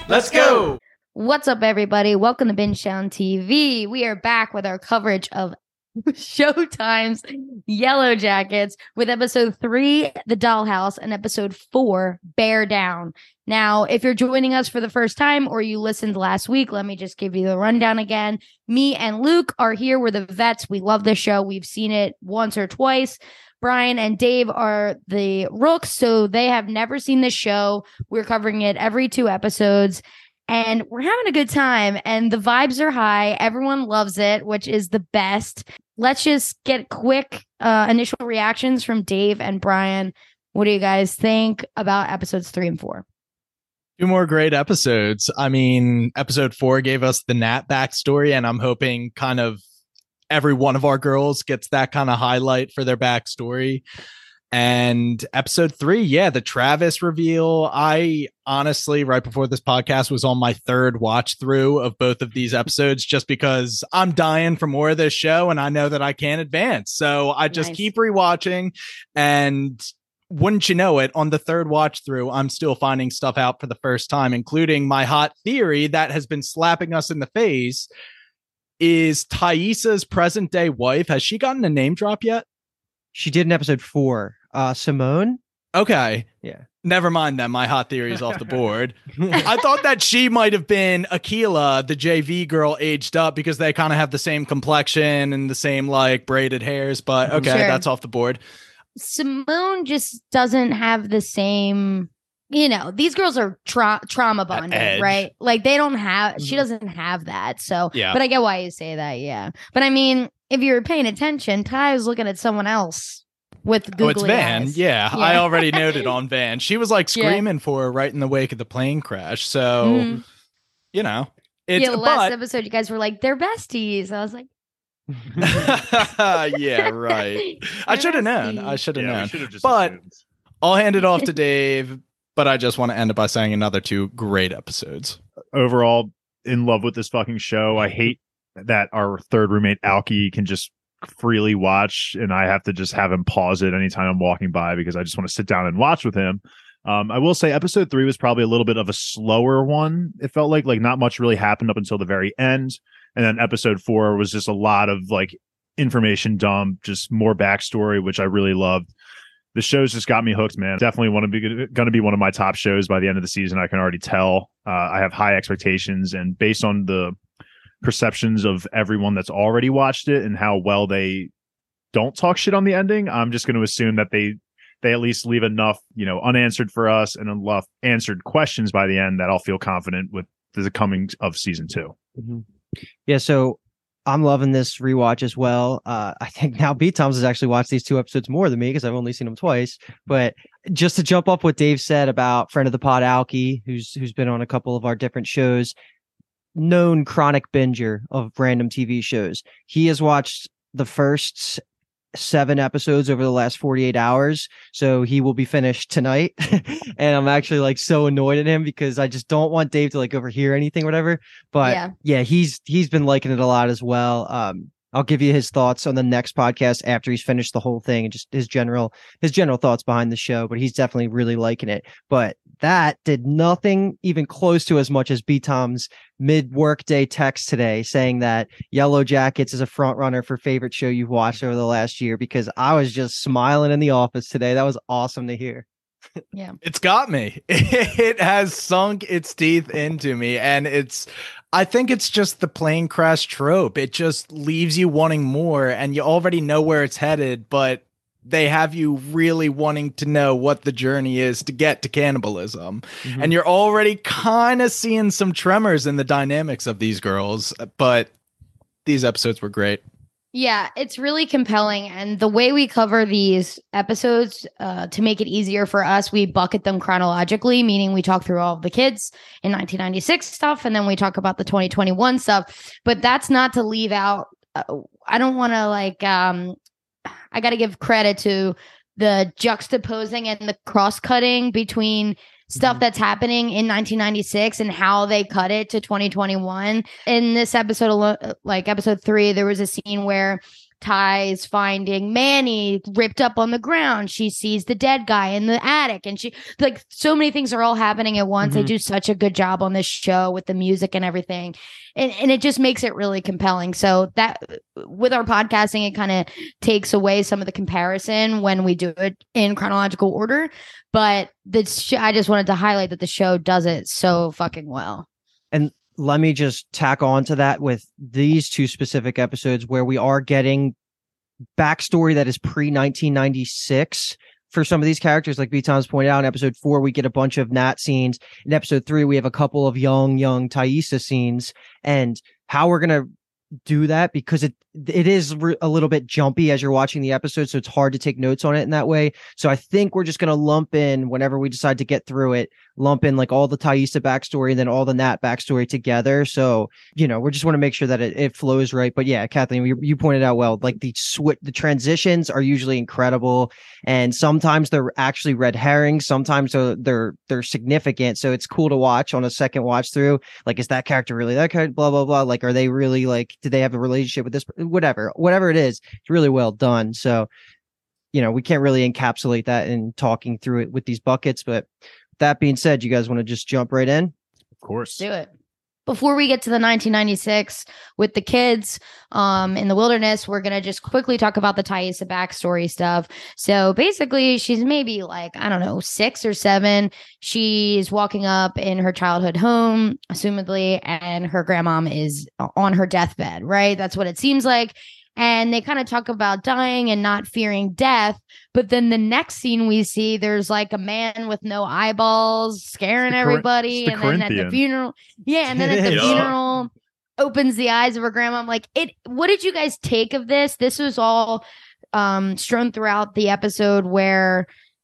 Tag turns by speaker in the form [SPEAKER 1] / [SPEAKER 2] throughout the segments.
[SPEAKER 1] Let's go.
[SPEAKER 2] What's up, everybody? Welcome to Binge Town TV. We are back with our coverage of Showtime's Yellow Jackets with episode 3, The Dollhouse, and episode 4, Bear Down. Now, if you're joining us for the first time or you listened last week, let me just give you the rundown again. Me and Luke are here. We're the vets. We love this show. We've seen it once or twice. Brian and Dave are the rooks, so they have never seen this show. We're covering it every 2 episodes, and we're having a good time, and the vibes are high. Everyone loves it, which is the best. Let's just get quick initial reactions from Dave and Brian. What do you guys think about episodes 3 and 4?
[SPEAKER 1] 2 more great episodes. I mean, episode 4 gave us the Nat backstory, and I'm hoping kind of every one of our girls gets that kind of highlight for their backstory. And episode 3, the Travis reveal. I honestly, right before this podcast, was on my 3rd watch through of both of these episodes just because I'm dying for more of this show and I know that I can't advance. So I just keep rewatching, and wouldn't you know it, on the 3rd watch through, I'm still finding stuff out for the first time, including my hot theory that has been slapping us in the face. Is Thaisa's present day wife, has she gotten a name drop yet?
[SPEAKER 3] She did in episode 4. Simone?
[SPEAKER 1] Okay.
[SPEAKER 3] Yeah.
[SPEAKER 1] Never mind then. My hot theory is off the board. I thought that she might have been Akila, the JV girl, aged up because they kind of have the same complexion and the same like braided hairs. But okay, that's off the board.
[SPEAKER 2] Simone just doesn't have the same... You know, these girls are trauma bonded, right? Like they don't have, she doesn't have that. So, but I get why you say that. Yeah. But I mean, if you're paying attention, Ty was looking at someone else with googly
[SPEAKER 1] it's Van.
[SPEAKER 2] eyes.
[SPEAKER 1] Yeah. I already noted on Van. She was like screaming for her right in the wake of the plane crash. So, you know, it's
[SPEAKER 2] the last episode, you guys were like, they're besties. I was like,
[SPEAKER 1] yeah, right. I should have known. I should have known.
[SPEAKER 4] But
[SPEAKER 1] I'll hand it off to Dave. But I just want to end it by saying another 2 great episodes.
[SPEAKER 4] Overall, in love with this fucking show. I hate that our 3rd roommate, Alki, can just freely watch, and I have to just have him pause it anytime I'm walking by because I just want to sit down and watch with him. I will say episode 3 was probably a little bit of a slower one. It felt like not much really happened up until the very end. And then episode 4 was just a lot of like information dump, just more backstory, which I really loved. The show's just got me hooked, man. Definitely going to be one of my top shows by the end of the season. I can already tell. I have high expectations, and based on the perceptions of everyone that's already watched it and how well they don't talk shit on the ending, I'm just going to assume that they at least leave enough, unanswered for us and enough answered questions by the end that I'll feel confident with the coming of season 2.
[SPEAKER 3] Mm-hmm. Yeah. So I'm loving this rewatch as well. I think now B Toms has actually watched these 2 episodes more than me because I've only seen them twice. But just to jump up what Dave said about friend of the pod Alki, who's been on a couple of our different shows, known chronic binger of random TV shows. He has watched the first 7 episodes over the last 48 hours, so he will be finished tonight. And I'm actually like so annoyed at him because I just don't want Dave to like overhear anything or whatever. But yeah, he's been liking it a lot as well. I'll give you his thoughts on the next podcast after he's finished the whole thing and just his general thoughts behind the show, but he's definitely really liking it. But that did nothing even close to as much as B Tom's mid-workday text today saying that Yellow Jackets is a front runner for favorite show you've watched over the last year, because I was just smiling in the office today. That was awesome to hear.
[SPEAKER 2] Yeah,
[SPEAKER 1] it's got me. It has sunk its teeth into me, and I think it's just the plane crash trope. It just leaves you wanting more, and you already know where it's headed, but they have you really wanting to know what the journey is to get to cannibalism. Mm-hmm. And you're already kind of seeing some tremors in the dynamics of these girls, but these episodes were great.
[SPEAKER 2] Yeah, it's really compelling. And the way we cover these episodes, to make it easier for us, we bucket them chronologically, meaning we talk through all of the kids in 1996 stuff, and then we talk about the 2021 stuff. But that's not to leave out, I don't want to I got to give credit to the juxtaposing and the cross-cutting between stuff that's happening in 1996 and how they cut it to 2021. In this episode, like episode 3, there was a scene where Ty's finding Manny ripped up on the ground. She sees the dead guy in the attic, and she like so many things are all happening at once. They do such a good job on this show with the music and everything. And it just makes it really compelling. So that with our podcasting, it kind of takes away some of the comparison when we do it in chronological order. But I just wanted to highlight that the show does it so fucking well.
[SPEAKER 3] And let me just tack on to that with these two specific episodes where we are getting backstory that is pre-1996 for some of these characters. Like B. Tom's pointed out, in episode 4, we get a bunch of Nat scenes. In episode 3, we have a couple of young Taissa scenes. And how we're going to do that, because it is a little bit jumpy as you're watching the episode, so it's hard to take notes on it in that way. So I think we're just going to lump in, whenever we decide to get through it, lump in like all the Taissa backstory and then all the Nat backstory together. So, we just want to make sure that it flows right. But yeah, Kathleen, you pointed out well, like the transitions are usually incredible, and sometimes they're actually red herrings. Sometimes they're significant. So it's cool to watch on a second watch through. Like, is that character really that character? Blah, blah, blah. Like, are they really like, do they have a relationship with this? Whatever it is, it's really well done. So, we can't really encapsulate that in talking through it with these buckets. But that being said, you guys want to just jump right in?
[SPEAKER 4] Of course.
[SPEAKER 2] Do it. Before we get to the 1996 with the kids in the wilderness, we're going to just quickly talk about the Taissa backstory stuff. So basically, she's maybe like, I don't know, 6 or 7. She's walking up in her childhood home, assumedly, and her grandmom is on her deathbed, right? That's what it seems like. And they kind of talk about dying and not fearing death. But then the next scene we see, there's like a man with no eyeballs scaring everybody. And then at the funeral, and then at the funeral, opens the eyes of her grandma. I'm like, what did you guys take of this? This was all strewn throughout the episode where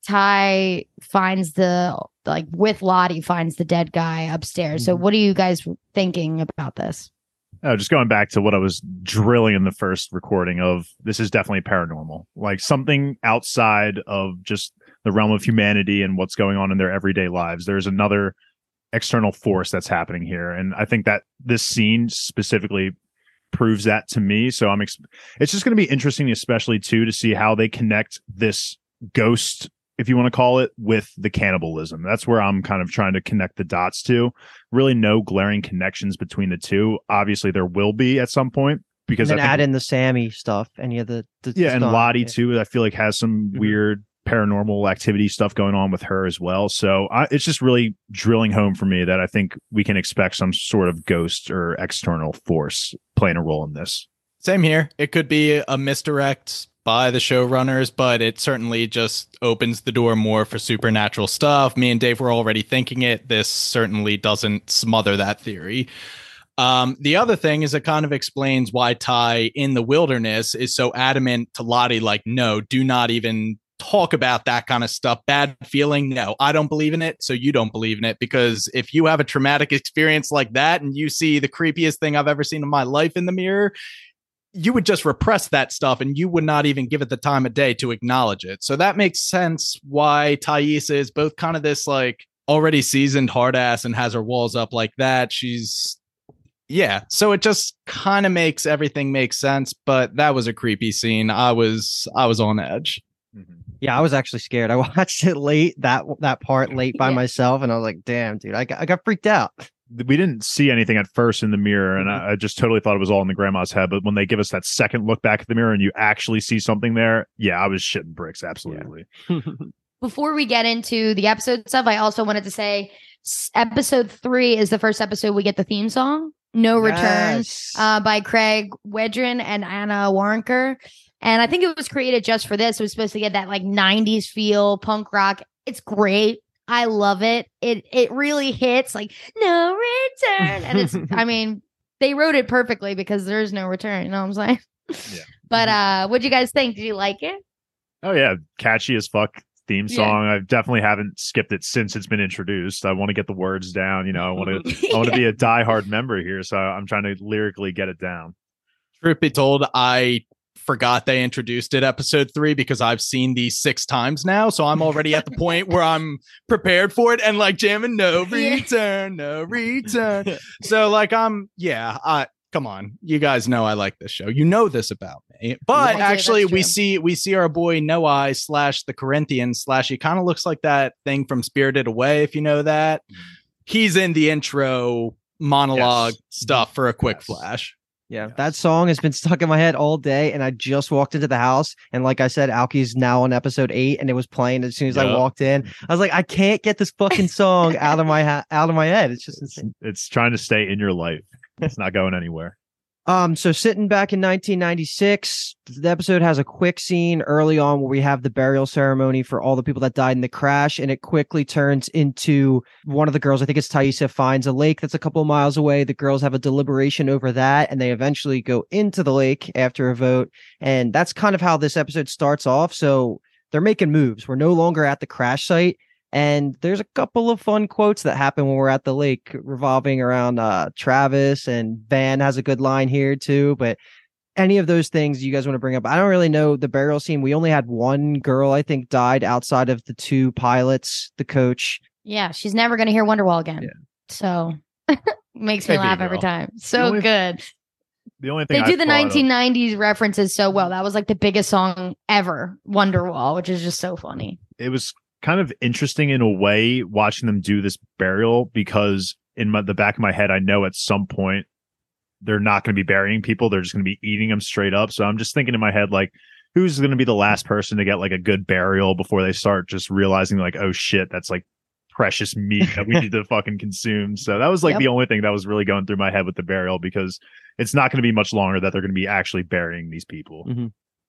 [SPEAKER 2] Ty finds with Lottie finds the dead guy upstairs. Mm-hmm. So what are you guys thinking about this?
[SPEAKER 4] Oh, just going back to what I was drilling in the first recording of, this is definitely paranormal, like something outside of just the realm of humanity and what's going on in their everyday lives. There's another external force that's happening here. And I think that this scene specifically proves that to me. So it's just going to be interesting, especially too, to see how they connect this ghost, if you want to call it, with the cannibalism. That's where I'm kind of trying to connect the dots to. Really no glaring connections between the two. Obviously there will be at some point, because
[SPEAKER 3] I think add in the Sammy stuff, any of the
[SPEAKER 4] and Lottie too, I feel like has some weird paranormal activity stuff going on with her as well. So it's just really drilling home for me that I think we can expect some sort of ghost or external force playing a role in this.
[SPEAKER 1] Same here. It could be a misdirect by the showrunners, but it certainly just opens the door more for supernatural stuff. Me and Dave were already thinking it. This certainly doesn't smother that theory. The other thing is, it kind of explains why Ty in the wilderness is so adamant to Lottie, like, no, do not even talk about that kind of stuff. Bad feeling. No, I don't believe in it. So you don't believe in it, because if you have a traumatic experience like that and you see the creepiest thing I've ever seen in my life in the mirror, you would just repress that stuff and you would not even give it the time of day to acknowledge it. So that makes sense why Taissa is both kind of this like already seasoned hard ass and has her walls up like that. So it just kind of makes everything make sense. But that was a creepy scene. I was on edge.
[SPEAKER 4] Mm-hmm.
[SPEAKER 3] Yeah, I was actually scared. I watched it late, that part late by myself, and I was like, damn, dude, I got freaked out.
[SPEAKER 4] We didn't see anything at first in the mirror, and I just totally thought it was all in the grandma's head. But when they give us that second look back at the mirror and you actually see something there, I was shitting bricks. Absolutely.
[SPEAKER 3] Yeah.
[SPEAKER 2] Before we get into the episode stuff, I also wanted to say episode 3 is the first episode we get the theme song, No Return, by Craig Wedren and Anna Waronker. And I think it was created just for this. It was supposed to get that like 90s feel, punk rock. It's great. I love it. It really hits like no return. And it's, I mean, they wrote it perfectly because there's no return. You know what I'm saying?
[SPEAKER 4] Yeah.
[SPEAKER 2] But what'd you guys think? Did you like it?
[SPEAKER 4] Oh yeah. Catchy as fuck theme song. I definitely haven't skipped it since it's been introduced. I want to get the words down. I want to be a diehard member here. So I'm trying to lyrically get it down.
[SPEAKER 1] Truth be told, I forgot they introduced it episode 3 because I've seen these 6 times now, so I'm already at the point where I'm prepared for it and like jamming no return. So like come on, you guys know I like this show, you know this about me. me. But
[SPEAKER 2] Yeah,
[SPEAKER 1] actually,
[SPEAKER 2] that's
[SPEAKER 1] we see our boy Noai / the Corinthians / he kind of looks like that thing from Spirited Away, if you know that. He's in the intro monologue stuff for a quick flash.
[SPEAKER 3] Yeah, that song has been stuck in my head all day, and I just walked into the house, and like I said, Alki's now on episode 8, and it was playing as soon as I walked in. I was like, I can't get this fucking song out of my head. It's just insane.
[SPEAKER 4] It's trying to stay in your life. It's not going anywhere.
[SPEAKER 3] So sitting back in 1996, the episode has a quick scene early on where we have the burial ceremony for all the people that died in the crash, and it quickly turns into one of the girls, I think it's Taissa, finds a lake that's a couple of miles away. The girls have a deliberation over that, and they eventually go into the lake after a vote, and that's kind of how this episode starts off. So they're making moves. We're no longer at the crash site. And there's a couple of fun quotes that happen when we're at the lake revolving around Travis, and Van has a good line here too. But any of those things you guys want to bring up? I don't really know the burial scene. We only had one girl, I think, died outside of the 2 pilots, the coach.
[SPEAKER 2] Yeah, she's never going to hear Wonderwall again.
[SPEAKER 4] Yeah.
[SPEAKER 2] So makes me laugh every time. So good.
[SPEAKER 4] The only thing
[SPEAKER 2] they do the 1990s references so well. That was like the biggest song ever, Wonderwall, which is just so funny.
[SPEAKER 4] It was kind of interesting in a way watching them do this burial, because in the back of my head, I know at some point they're not going to be burying people. They're just going to be eating them straight up. So I'm just thinking in my head, like, who's going to be the last person to get like a good burial before they start just realizing like, oh shit, that's like precious meat that we need to fucking consume. So that was like the only thing that was really going through my head with the burial, because it's not going to be much longer that they're going to be actually burying these people.
[SPEAKER 3] Mm-hmm.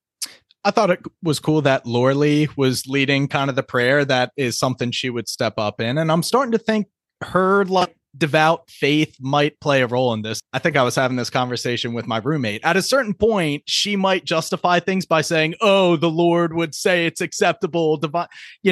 [SPEAKER 1] I thought it was cool that Lorelei was leading kind of the prayer. That is something she would step up in. And I'm starting to think her like devout faith might play a role in this. I think I was having this conversation with my roommate. At a certain point, she might justify things by saying, oh, the Lord would say it's acceptable, divine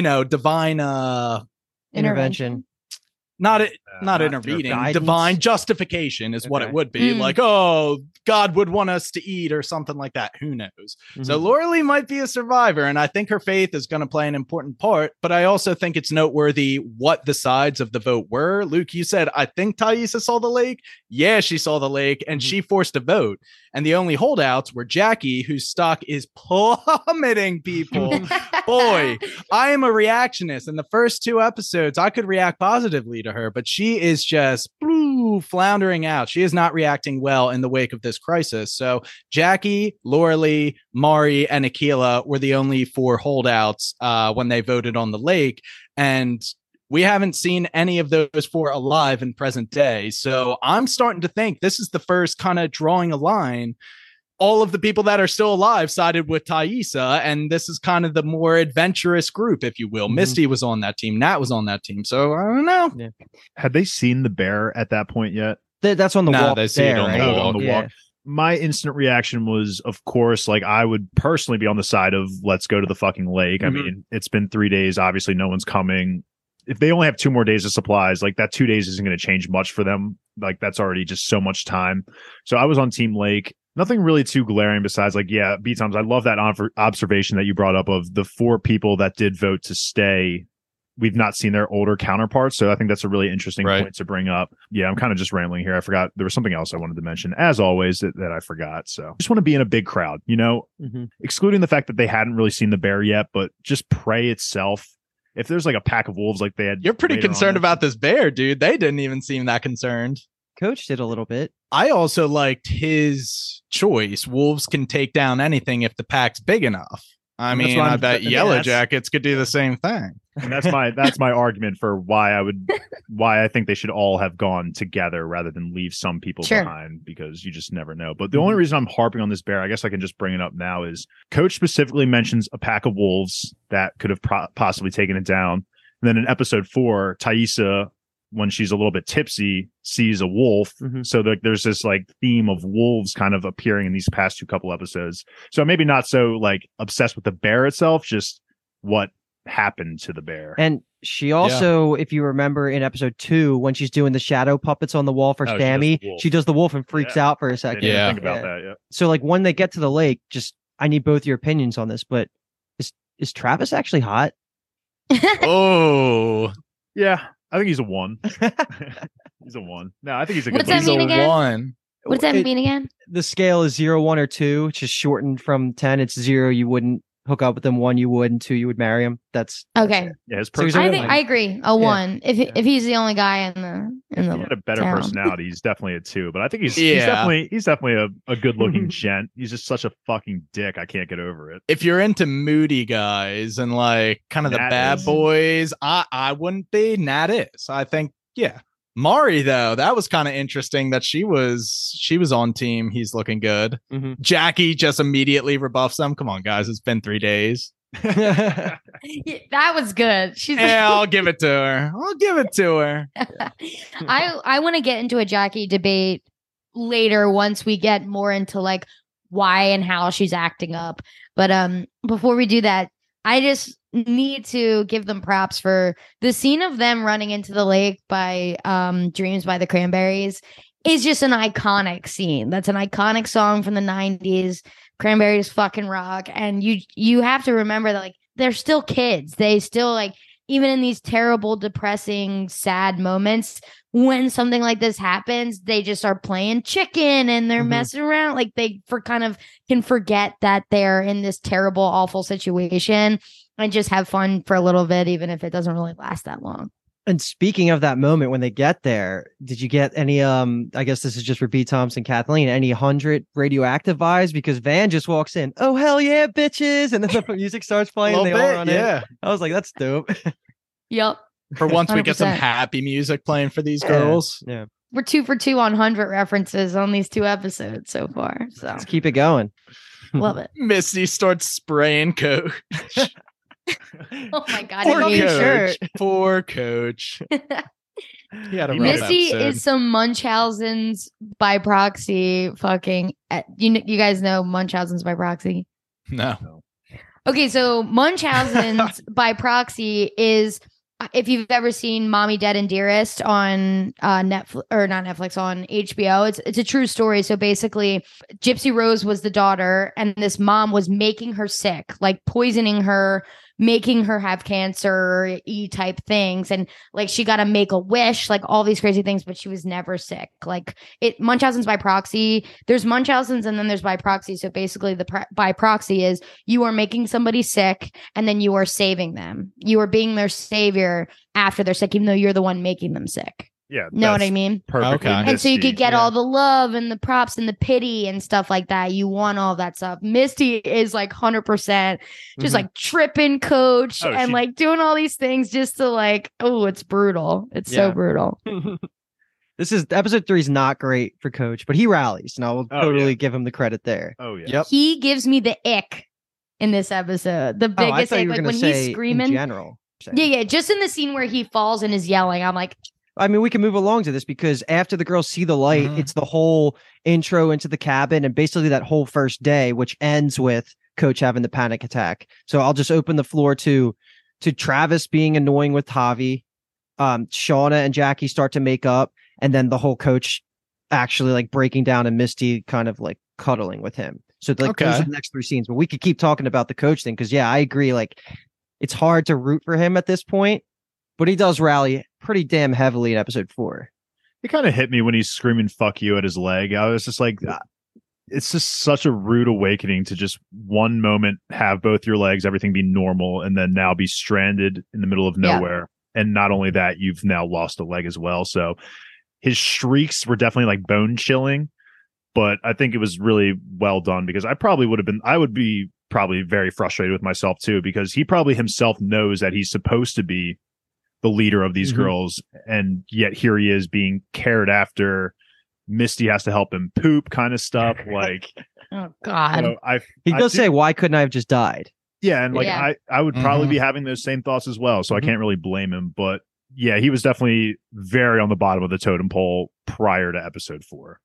[SPEAKER 3] Intervention.
[SPEAKER 1] Not intervening.
[SPEAKER 3] Guidance.
[SPEAKER 1] Divine justification is what it would be. Like, oh, God would want us to eat or something like that. Who knows? Mm-hmm. So Lorelei might be a survivor, and I think her faith is going to play an important part. But I also think it's noteworthy what the sides of the vote were. Luke, you said, I think Taissa saw the lake. Yeah, she saw the lake, and she forced a vote. And the only holdouts were Jackie, whose stock is plummeting, people. Boy, I am a reactionist. In the first 2 episodes, I could react positively to her, but she is just floundering out. She is not reacting well in the wake of this crisis. So Jackie, Lorelei, Mari, and Akila were the only 4 holdouts when they voted on the lake. And we haven't seen any of those 4 alive in present day. So I'm starting to think this is the first kind of drawing a line. All of the people that are still alive sided with Taissa, and this is kind of the more adventurous group, if you will. Mm-hmm. Misty was on that team. Nat was on that team. So I don't know. Yeah.
[SPEAKER 4] Had they seen the bear at that point yet?
[SPEAKER 3] That's on the walk.
[SPEAKER 1] They see it on the walk.
[SPEAKER 4] On the walk. My instant reaction was, of course, like I would personally be on the side of let's go to the fucking lake. Mm-hmm. I mean, it's been 3 days. Obviously, no one's coming. If they only have 2 more days of supplies, like that 2 days isn't going to change much for them. Like that's already just so much time. So I was on Team Lake. Nothing really too glaring besides like, yeah, B-Toms. I love that observation that you brought up of the 4 people that did vote to stay. We've not seen their older counterparts. So I think that's a really interesting point to bring up. Yeah, I'm kind of just rambling here. I forgot there was something else I wanted to mention, as always, that I forgot. So I just want to be in a big crowd, you know, excluding the fact that they hadn't really seen the bear yet, but just Prey itself. If there's like a pack of wolves like they had.
[SPEAKER 1] You're pretty concerned about this bear, dude. They didn't even seem that concerned.
[SPEAKER 3] Coach did a little bit.
[SPEAKER 1] I also liked his choice. Wolves can take down anything if the pack's big enough. I mean, I bet Yellow Jackets could do the same thing.
[SPEAKER 4] And that's my argument for why I think they should all have gone together rather than leave some people behind, because you just never know. But the only reason I'm harping on this bear, I guess I can just bring it up now, is Coach specifically mentions a pack of wolves that could have possibly taken it down. And then in episode 4, Taissa, when she's a little bit tipsy, sees a wolf. So there's this like theme of wolves kind of appearing in these past 2 couple episodes. So maybe not so like obsessed with the bear itself, just what happened to the bear.
[SPEAKER 3] And she also, if you remember in episode 2, when she's doing the shadow puppets on the wall for Sammy, she does the wolf and freaks out for a second.
[SPEAKER 4] Think about that. Yeah.
[SPEAKER 3] So like when they get to the lake, just I need both your opinions on this, but is Travis actually hot?
[SPEAKER 1] Oh,
[SPEAKER 4] yeah. I think he's a 1. He's a 1. No, I think he's a good.
[SPEAKER 2] What's that mean again?
[SPEAKER 1] 1.
[SPEAKER 2] What does that mean again?
[SPEAKER 3] The scale is 0, 1, or 2, which is shortened from 10. It's 0, you wouldn't hook up with them. 1, you would, and 2, you would marry him. That's
[SPEAKER 2] Okay.
[SPEAKER 4] Yeah, his
[SPEAKER 3] So he's
[SPEAKER 2] I
[SPEAKER 3] a
[SPEAKER 2] think
[SPEAKER 3] one.
[SPEAKER 2] I agree. A 1. If he's the only guy in the
[SPEAKER 4] If he had a better
[SPEAKER 2] town.
[SPEAKER 4] personality, he's definitely a 2. But I think he's
[SPEAKER 1] Yeah.
[SPEAKER 4] definitely a good looking gent. He's just such a fucking dick. I can't get over it.
[SPEAKER 1] If you're into moody guys and like kind of the
[SPEAKER 4] Nat
[SPEAKER 1] bad
[SPEAKER 4] is.
[SPEAKER 1] boys, I wouldn't be. Nat is. I think, yeah. Mari though, that was kind of interesting that she was on team. He's looking good.
[SPEAKER 3] Mhm.
[SPEAKER 1] Jackie just immediately rebuffs them. Come on, guys, it's been 3 days.
[SPEAKER 2] Yeah, that was good. She's
[SPEAKER 1] Yeah, I'll give it to her. I'll give it to her.
[SPEAKER 2] I want to get into a Jackie debate later once we get more into like why and how she's acting up. But before we do that, I just need to give them props for the scene of them running into the lake by Dreams by the Cranberries is just an iconic scene. That's an iconic song from the 90s. Cranberries fucking rock. And you have to remember that like they're still kids. They still like even in these terrible, depressing, sad moments, when something like this happens, they just are playing chicken and they're
[SPEAKER 3] Mhm.
[SPEAKER 2] messing around. Like they can forget that they're in this terrible, awful situation and just have fun for a little bit, even if it doesn't really last that long.
[SPEAKER 3] And speaking of that moment when they get there, did you get any I guess this is just for B. Thompson, Kathleen, any 100 radioactive vibes? Because Van just walks in, oh hell yeah, bitches, and then the music starts playing and they all run in.
[SPEAKER 1] yeah.
[SPEAKER 3] I was like, that's dope.
[SPEAKER 2] Yep.
[SPEAKER 1] For once, we get some
[SPEAKER 2] 100%.
[SPEAKER 1] happy music playing for these
[SPEAKER 3] Yeah.
[SPEAKER 1] girls.
[SPEAKER 3] Yeah.
[SPEAKER 2] We're 2 for 2 on 100 references on these 2 episodes so far. So
[SPEAKER 3] Let's keep it going.
[SPEAKER 2] love it.
[SPEAKER 1] Misty starts spraying coach.
[SPEAKER 2] Oh my God.
[SPEAKER 1] Poor
[SPEAKER 2] I hate
[SPEAKER 3] Coach.
[SPEAKER 1] coach.
[SPEAKER 3] shirt.
[SPEAKER 1] Poor coach. He had a
[SPEAKER 4] He
[SPEAKER 1] rough
[SPEAKER 2] Misty
[SPEAKER 1] episode.
[SPEAKER 2] is some Munchausen's by proxy fucking you guys know Munchausen's by proxy.
[SPEAKER 1] No.
[SPEAKER 2] Okay, so Munchausen's by proxy is if you've ever seen Mommy Dead and Dearest on Netflix or not Netflix on HBO, it's a true story. So basically, Gypsy Rose was the daughter, and this mom was making her sick, like poisoning her, making her have cancer type things, and like she got to make a wish, like all these crazy things, but she was never sick. Like Munchausen's by proxy. There's Munchausen's and then there's by proxy. So basically, the by proxy is you are making somebody sick and then you are saving them. You are being their savior after they're sick, even though you're the one making them sick.
[SPEAKER 4] Yeah.
[SPEAKER 2] Know what I
[SPEAKER 4] that's
[SPEAKER 2] mean?
[SPEAKER 4] Perfectly
[SPEAKER 1] Okay.
[SPEAKER 2] And so you
[SPEAKER 4] Misty.
[SPEAKER 2] could get
[SPEAKER 3] Yeah.
[SPEAKER 2] all the love and the props and the pity and stuff like that. You want all that stuff. Misty is like 100% just
[SPEAKER 3] Mhm.
[SPEAKER 2] like tripping coach
[SPEAKER 4] Oh,
[SPEAKER 2] and
[SPEAKER 4] she-
[SPEAKER 2] like doing all these things just to like, oh, it's brutal. It's so
[SPEAKER 3] Yeah.
[SPEAKER 2] brutal.
[SPEAKER 3] This is episode 3 is not great for Coach, but he rallies, and I will
[SPEAKER 4] Oh,
[SPEAKER 3] totally
[SPEAKER 4] yeah.
[SPEAKER 3] give him the credit there.
[SPEAKER 4] Oh yeah.
[SPEAKER 1] Yep.
[SPEAKER 2] He gives me the ick in this episode. The
[SPEAKER 3] Oh, I
[SPEAKER 2] biggest
[SPEAKER 3] thought
[SPEAKER 2] ick,
[SPEAKER 3] you were
[SPEAKER 2] like
[SPEAKER 3] going
[SPEAKER 2] when
[SPEAKER 3] to say
[SPEAKER 2] he's
[SPEAKER 3] in
[SPEAKER 2] screaming.
[SPEAKER 3] general.
[SPEAKER 2] Yeah, just in the scene where he falls and is yelling. I'm like,
[SPEAKER 3] I mean, we can move along to this because after the girls see the light,
[SPEAKER 1] Mhm.
[SPEAKER 3] it's the whole intro into the cabin and basically that whole first day, which ends with Coach having the panic attack. So I'll just open the floor to Travis being annoying with Javi. Shauna and Jackie start to make up, and then the whole Coach actually like breaking down and Misty kind of like cuddling with him. So like those
[SPEAKER 1] Okay.
[SPEAKER 3] are the next 3 scenes. But we could keep talking about the Coach thing because yeah, I agree. Like it's hard to root for him at this point, but he does rally pretty damn heavily in episode 4.
[SPEAKER 4] It kind of hit me when he's screaming "fuck you" at his leg. I was just like, it's just such a rude awakening to just one moment have both your legs, everything be normal, and then now be stranded in the middle of
[SPEAKER 2] Yeah.
[SPEAKER 4] nowhere. And not only that, you've now lost a leg as well. So his shrieks were definitely like bone chilling, but I think it was really well done because I would be probably very frustrated with myself too, because he probably himself knows that he's supposed to be the leader of these
[SPEAKER 3] Mhm.
[SPEAKER 4] girls, and yet here he is being cared after. Misty has to help him poop, kind of stuff. Like,
[SPEAKER 2] oh God.
[SPEAKER 3] He
[SPEAKER 4] I
[SPEAKER 3] does
[SPEAKER 4] do-
[SPEAKER 3] say, "Why couldn't I have just died?"
[SPEAKER 4] yeah, and like
[SPEAKER 2] Yeah.
[SPEAKER 4] I would probably
[SPEAKER 1] Mhm.
[SPEAKER 4] be having those same thoughts as well. So
[SPEAKER 3] Mhm.
[SPEAKER 4] I can't really blame him. But yeah, he was definitely very on the bottom of the totem pole prior to episode 4.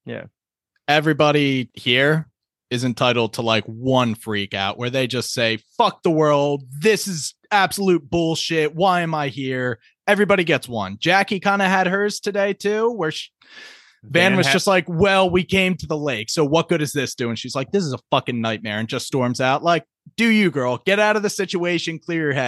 [SPEAKER 1] Everybody here is entitled to like one freak out where they just say, fuck the world. This is absolute bullshit. Why am I here? Everybody gets one. Jackie kind of had hers today too, where Van was just like, well, we came to the lake. So what good is this doing? She's like, this is a fucking nightmare, and just storms out. Like, do you, girl? Get out of the situation. Clear your head.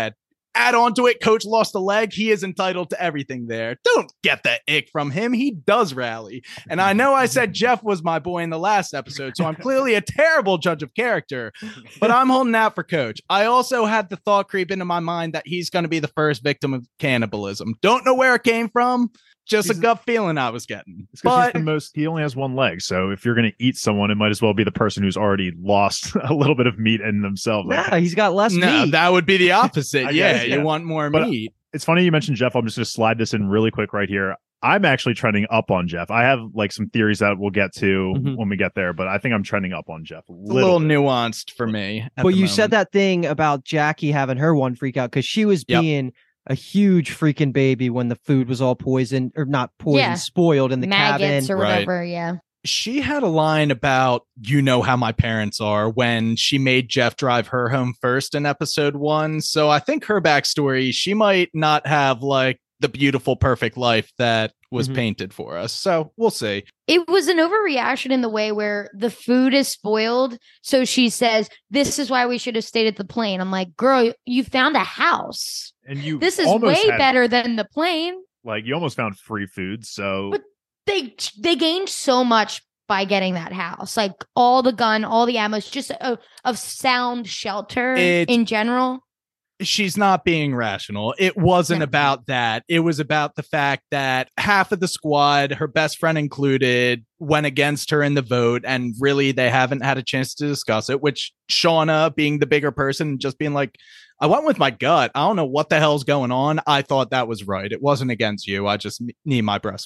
[SPEAKER 1] Add on to it, coach lost a leg. He is entitled to everything there. Don't get the ick from him. He does rally. And I know I said Jeff was my boy in the last episode, so I'm clearly a terrible judge of character, but I'm holding out for coach. I also had the thought creep into my mind that he's going to be the first victim of cannibalism. Don't know where it came from. Just a gut feeling I was getting.
[SPEAKER 4] But he only has one leg. So if you're going to eat someone, it might as well be the person who's already lost a little bit of meat in themselves.
[SPEAKER 3] Yeah, he's got less meat.
[SPEAKER 1] That would be the opposite.
[SPEAKER 4] Yeah,
[SPEAKER 1] you want more meat.
[SPEAKER 4] It's funny you mentioned Jeff. I'm just going to slide this in really quick right here. I'm actually trending up on Jeff. I have like some theories that we'll get to when we get there, but I think I'm trending up on Jeff.
[SPEAKER 1] A little nuanced for me.
[SPEAKER 3] But you said that thing about Jackie having her one freak out because she was being a huge freaking baby when the food was all poisoned or not poisoned, spoiled in the
[SPEAKER 2] maggots
[SPEAKER 3] cabin
[SPEAKER 2] or whatever. Yeah.
[SPEAKER 1] She had a line about, you know how my parents are, when she made Jeff drive her home first in episode 1. So I think her backstory, she might not have like the beautiful, perfect life that was painted for us. So we'll see.
[SPEAKER 2] It was an overreaction in the way where the food is spoiled. So she says, this is why we should have stayed at the plane. I'm like, girl, you found a house.
[SPEAKER 4] And
[SPEAKER 2] this is way better than the plane.
[SPEAKER 4] Like you almost found free food. So
[SPEAKER 2] but they gained so much by getting that house. Like all the gun, all the ammo, it's just of sound shelter in general.
[SPEAKER 1] She's not being rational. It wasn't about that. It was about the fact that half of the squad, her best friend included, went against her in the vote. And really, they haven't had a chance to discuss it, which Shauna, being the bigger person, just being like, I went with my gut. I don't know what the hell's going on. I thought that was right. It wasn't against you. I just need my breast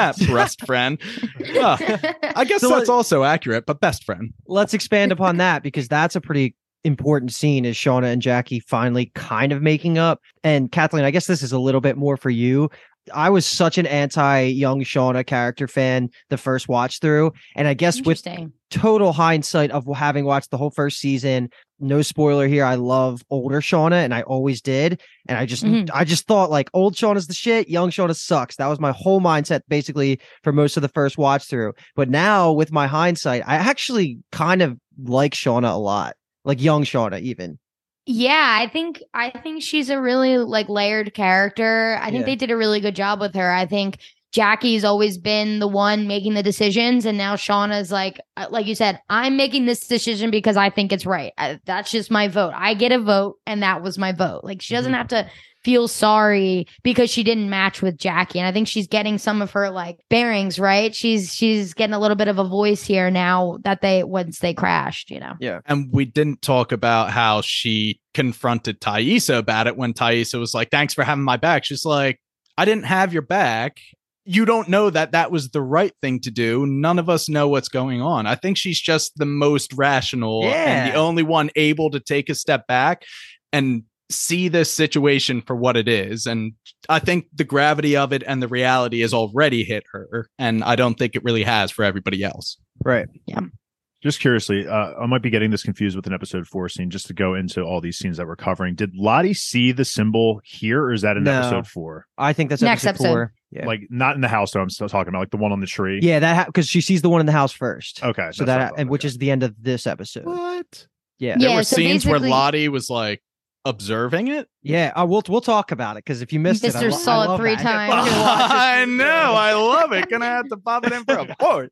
[SPEAKER 1] friend. Well, I guess that's also accurate, but best friend.
[SPEAKER 3] Let's expand upon that because that's a pretty important scene is Shauna and Jackie finally kind of making up. And Kathleen, I guess this is a little bit more for you. I was such an anti-young Shauna character fan the first watch through. And I guess with total hindsight of having watched the whole first season, no spoiler here, I love older Shauna and I always did. And I just thought like old Shauna's the shit, young Shauna sucks. That was my whole mindset basically for most of the first watch through. But now with my hindsight, I actually kind of like Shauna a lot. Like young Shauna even.
[SPEAKER 2] Yeah, I think she's a really like layered character. I think they did a really good job with her. I think Jackie's always been the one making the decisions, and now Shauna's like you said, I'm making this decision because I think it's right. That's just my vote. I get a vote, and that was my vote. Like she doesn't have to feel sorry because she didn't match with Jackie, and I think she's getting some of her like bearings right. She's getting a little bit of a voice here now that once they crashed, you know.
[SPEAKER 1] Yeah, and we didn't talk about how she confronted Taissa about it when Taissa was like, "Thanks for having my back." She's like, "I didn't have your back." You don't know that was the right thing to do. None of us know what's going on. I think she's just the most rational and the only one able to take a step back and see this situation for what it is. And I think the gravity of it and the reality has already hit her. And I don't think it really has for everybody else.
[SPEAKER 3] Right.
[SPEAKER 2] Yeah.
[SPEAKER 4] Just curiously, I might be getting this confused with an episode 4 scene just to go into all these scenes that we're covering. Did Lottie see the symbol here or is that in episode 4?
[SPEAKER 3] I think that's
[SPEAKER 2] next
[SPEAKER 3] episode 4.
[SPEAKER 4] Yeah. Like not in the house though. I'm still talking about like the one on the tree.
[SPEAKER 3] Yeah, that because she sees the one in the house first.
[SPEAKER 4] Okay.
[SPEAKER 3] So which is the end of this episode.
[SPEAKER 1] What?
[SPEAKER 3] Yeah.
[SPEAKER 1] There were scenes where Lottie was like observing it.
[SPEAKER 3] Yeah. We'll talk about it because if you missed
[SPEAKER 2] Mr. saw it 3 times.
[SPEAKER 1] I know. I love it. Gonna have to pop it in for a point.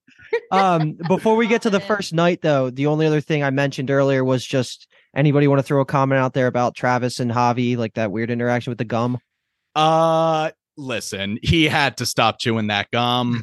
[SPEAKER 3] Before we get to the first night though, the only other thing I mentioned earlier was just anybody want to throw a comment out there about Travis and Javi, like that weird interaction with the gum?
[SPEAKER 1] Listen, he had to stop chewing that gum.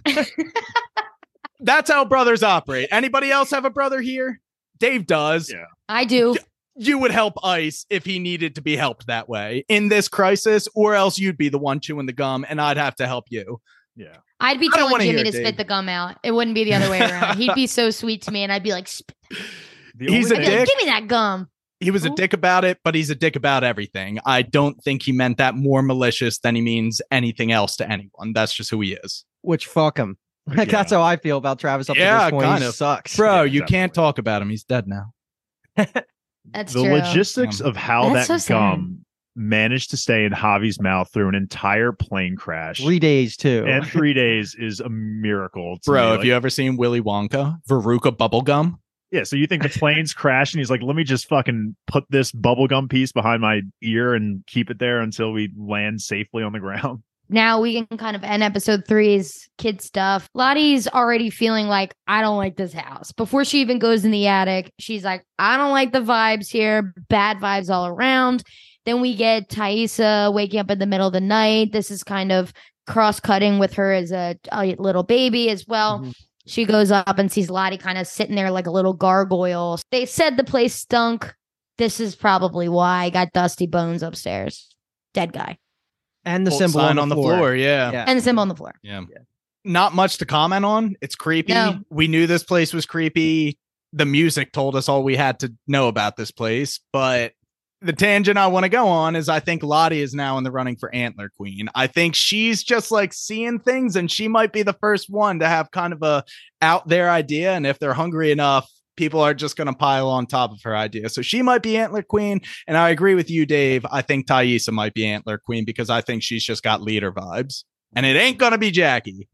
[SPEAKER 1] That's how brothers operate. Anybody else have a brother here? Dave does.
[SPEAKER 4] Yeah.
[SPEAKER 2] I do.
[SPEAKER 1] You would help Ice if he needed to be helped that way in this crisis, or else you'd be the one chewing the gum and I'd have to help you.
[SPEAKER 4] Yeah.
[SPEAKER 2] I'd be telling Jimmy to spit the gum out. It wouldn't be the other way around. He'd be so sweet to me and I'd be like,
[SPEAKER 1] he's a dick.
[SPEAKER 2] Give me that gum.
[SPEAKER 1] He was a dick about it, but he's a dick about everything. I don't think he meant that more malicious than he means anything else to anyone. That's just who he is.
[SPEAKER 3] Which fuck him. Like, that's how I feel about Travis up to this point.
[SPEAKER 1] Kind
[SPEAKER 3] he
[SPEAKER 1] of
[SPEAKER 3] sucks.
[SPEAKER 1] Bro, you can't talk about him. He's dead now.
[SPEAKER 2] That's
[SPEAKER 4] the
[SPEAKER 2] true.
[SPEAKER 4] logistics of how
[SPEAKER 2] That's
[SPEAKER 4] that
[SPEAKER 2] so
[SPEAKER 4] gum managed to stay in Javi's mouth through an entire plane crash.
[SPEAKER 3] 3 days too.
[SPEAKER 4] And 3 days is a miracle.
[SPEAKER 1] Bro, have you ever seen Willy Wonka? Veruca bubblegum?
[SPEAKER 4] Yeah, so you think the plane's crashing? He's like, let me just fucking put this bubblegum piece behind my ear and keep it there until we land safely on the ground.
[SPEAKER 2] Now we can kind of end episode 3's kid stuff. Lottie's already feeling like, I don't like this house. Before she even goes in the attic, she's like, I don't like the vibes here. Bad vibes all around. Then we get Taissa waking up in the middle of the night. This is kind of cross-cutting with her as a little baby as well.
[SPEAKER 3] Mm-hmm.
[SPEAKER 2] She goes up and sees Lottie kind of sitting there like a little gargoyle. They said the place stunk. This is probably why. Got dusty bones upstairs. Dead guy.
[SPEAKER 3] And the
[SPEAKER 1] Old
[SPEAKER 3] symbol
[SPEAKER 1] sign
[SPEAKER 3] on the floor.
[SPEAKER 1] Yeah.
[SPEAKER 2] And the symbol on the floor.
[SPEAKER 1] Yeah. Not much to comment on. It's creepy.
[SPEAKER 2] No.
[SPEAKER 1] We knew this place was creepy. The music told us all we had to know about this place. But the tangent I want to go on is I think Lottie is now in the running for Antler Queen. I think she's just like seeing things, and she might be the first one to have kind of a out there idea. And if they're hungry enough, people are just going to pile on top of her idea. So she might be Antler Queen. And I agree with you, Dave. I think Taissa might be Antler Queen because I think she's just got leader vibes. And it ain't going to be Jackie.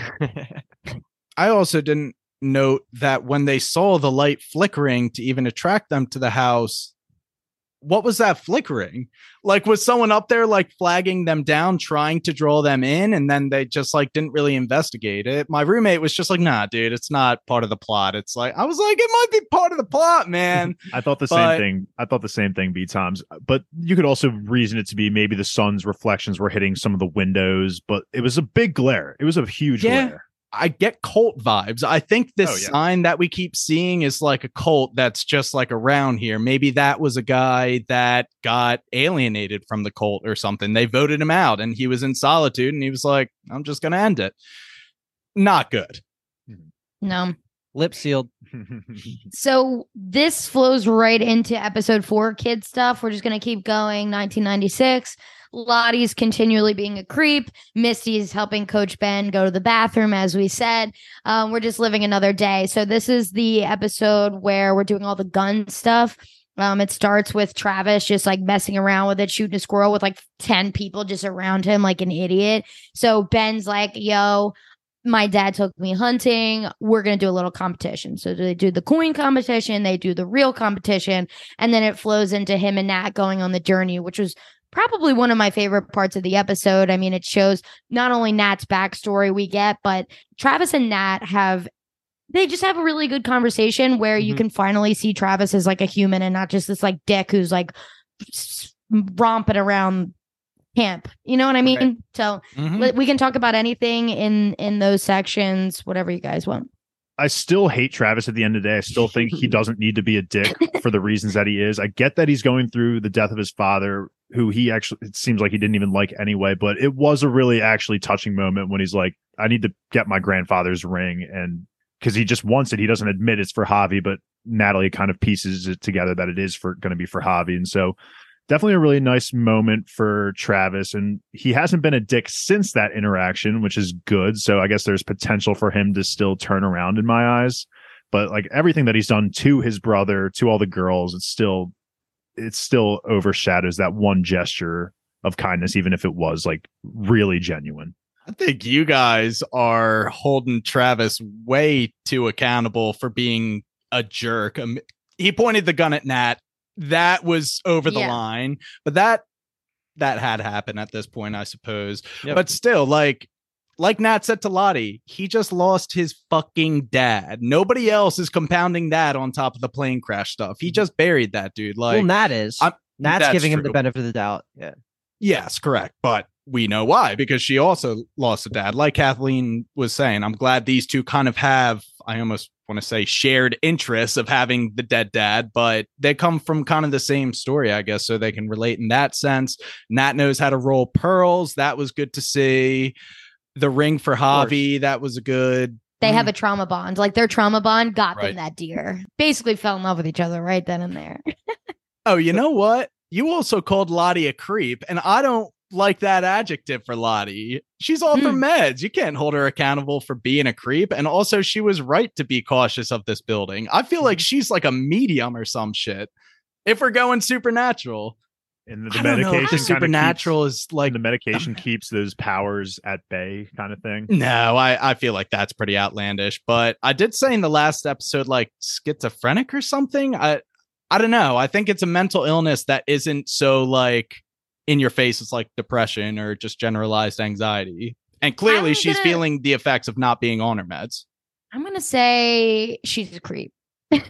[SPEAKER 1] I also didn't note that when they saw the light flickering to even attract them to the house, what was that flickering? Like, was someone up there like flagging them down, trying to draw them in, and then they just like didn't really investigate it? My roommate was just like, nah, dude, it's not part of the plot. It's like, I was like, it might be part of the plot, man.
[SPEAKER 4] I thought the same thing. I thought the same thing, B-Toms. But you could also reason it to be maybe the sun's reflections were hitting some of the windows, but it was a big glare. It was a huge glare.
[SPEAKER 1] I get cult vibes. I think this sign that we keep seeing is like a cult that's just like around here. Maybe that was a guy that got alienated from the cult or something. They voted him out and he was in solitude and he was like, I'm just going to end it. Not good.
[SPEAKER 2] No.
[SPEAKER 3] Lip sealed.
[SPEAKER 2] So this flows right into episode 4 kid stuff. We're just going to keep going. 1996. Lottie's continually being a creep. Misty's helping Coach Ben go to the bathroom, as we said. We're just living another day. So this is the episode where we're doing all the gun stuff. It starts with Travis just like messing around with it, shooting a squirrel with like 10 people just around him like an idiot. So Ben's like, yo, my dad took me hunting. We're going to do a little competition. So they do the coin competition. They do the real competition. And then it flows into him and Nat going on the journey, which was probably one of my favorite parts of the episode. I mean, it shows not only Nat's backstory we get, but Travis and Nat they just have a really good conversation where you can finally see Travis as like a human and not just this like dick who's like romping around camp. You know what I mean?
[SPEAKER 3] Right.
[SPEAKER 2] So we can talk about anything in those sections, whatever you guys want.
[SPEAKER 4] I still hate Travis at the end of the day. I still think he doesn't need to be a dick for the reasons that he is. I get that he's going through the death of his father, who he actually, it seems like he didn't even like anyway, but it was a really actually touching moment when he's like, I need to get my grandfather's ring. And because he just wants it, he doesn't admit it's for Javi, but Natalie kind of pieces it together that it is going to be for Javi. And so definitely a really nice moment for Travis. And he hasn't been a dick since that interaction, which is good. So I guess there's potential for him to still turn around in my eyes. But like everything that he's done to his brother, to all the girls, it still overshadows that one gesture of kindness, even if it was like really genuine.
[SPEAKER 1] I think you guys are holding Travis way too accountable for being a jerk. He pointed the gun at Nat. That was over the line, but that had happened at this point, I suppose. Yep. But still, like Nat said to Lottie, he just lost his fucking dad. Nobody else is compounding that on top of the plane crash stuff. He just buried that dude. Like,
[SPEAKER 3] well, Nat is. Nat's giving him the benefit of the doubt. Yeah.
[SPEAKER 1] Yes, correct. But we know why, because she also lost a dad. Like Kathleen was saying, I'm glad these two kind of have, I almost want to say, shared interests of having the dead dad, but they come from kind of the same story, I guess, so they can relate in that sense. Nat knows how to roll pearls. That was good to see. The ring for Javi, that was a good.
[SPEAKER 2] They have a trauma bond. Like their trauma bond got them that deer. Basically fell in love with each other right then and there.
[SPEAKER 1] Oh, you know what? You also called Lottie a creep, and I don't like that adjective for Lottie. She's all for meds. You can't hold her accountable for being a creep. And also, she was right to be cautious of this building. I feel like she's like a medium or some shit, if we're going supernatural.
[SPEAKER 4] And the
[SPEAKER 1] I don't know if
[SPEAKER 4] medication
[SPEAKER 1] the
[SPEAKER 4] kind of
[SPEAKER 1] supernatural is like
[SPEAKER 4] the medication keeps those powers at bay, kind of thing.
[SPEAKER 1] No, I feel like that's pretty outlandish. But I did say in the last episode, like schizophrenic or something. I don't know. I think it's a mental illness that isn't so like in your face. It's like depression or just generalized anxiety. And clearly she's feeling the effects of not being on her meds.
[SPEAKER 2] I'm gonna say she's a creep. I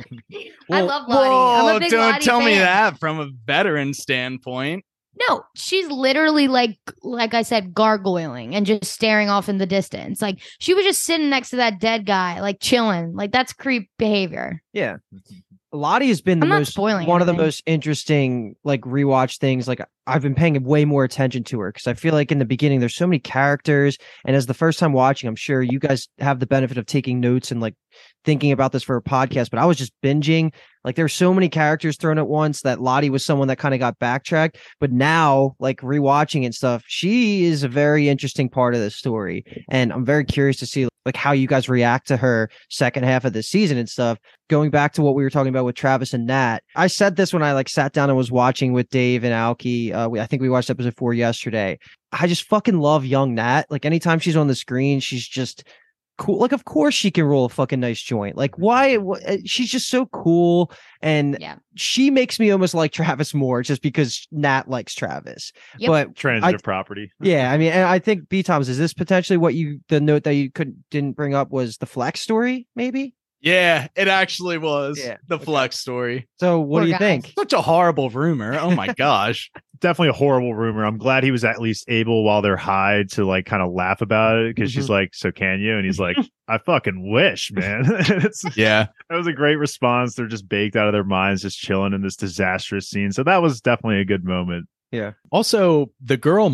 [SPEAKER 1] Well,
[SPEAKER 2] love Lottie. I'm a big
[SPEAKER 1] don't
[SPEAKER 2] Lottie
[SPEAKER 1] tell me
[SPEAKER 2] fan.
[SPEAKER 1] that from a veteran standpoint.
[SPEAKER 2] No, she's literally like I said, gargoyling and just staring off in the distance. Like she was just sitting next to that dead guy, like chilling. Like that's creep behavior.
[SPEAKER 3] Yeah. Lottie has been
[SPEAKER 2] I'm not spoiling
[SPEAKER 3] one of the
[SPEAKER 2] anything.
[SPEAKER 3] most interesting like rewatch things. Like I've been paying way more attention to her because I feel like in the beginning there's so many characters, and as the first time watching, I'm sure you guys have the benefit of taking notes and like thinking about this for a podcast. But I was just binging. Like there's so many characters thrown at once that Lottie was someone that kind of got backtracked. But now, like rewatching and stuff, she is a very interesting part of the story, and I'm very curious to see like how you guys react to her second half of the season and stuff. Going back to what we were talking about with Travis and Nat, I said this when I like sat down and was watching with Dave and Alki. I think we watched episode 4 yesterday. I just fucking love young Nat. Like anytime she's on the screen, she's just cool. Like, of course she can roll a fucking nice joint. Like why? She's just so cool. And she makes me almost like Travis more just because Nat likes Travis.
[SPEAKER 2] Yep.
[SPEAKER 3] But
[SPEAKER 4] Transitive property.
[SPEAKER 3] yeah, I mean, and I think B Toms, is this potentially what the note that you didn't bring up was the Flex story, maybe?
[SPEAKER 1] Yeah, it actually was the
[SPEAKER 3] okay.
[SPEAKER 1] Flex story.
[SPEAKER 3] So what do you think?
[SPEAKER 1] Such a horrible rumor. Oh my gosh.
[SPEAKER 4] Definitely a horrible rumor. I'm glad he was at least able while they're high to like kind of laugh about it, because she's like, so can you? And he's like, I fucking wish, man.
[SPEAKER 1] Yeah.
[SPEAKER 4] That was a great response. They're just baked out of their minds, just chilling in this disastrous scene. So that was definitely a good moment.
[SPEAKER 3] Yeah.
[SPEAKER 1] Also, the girl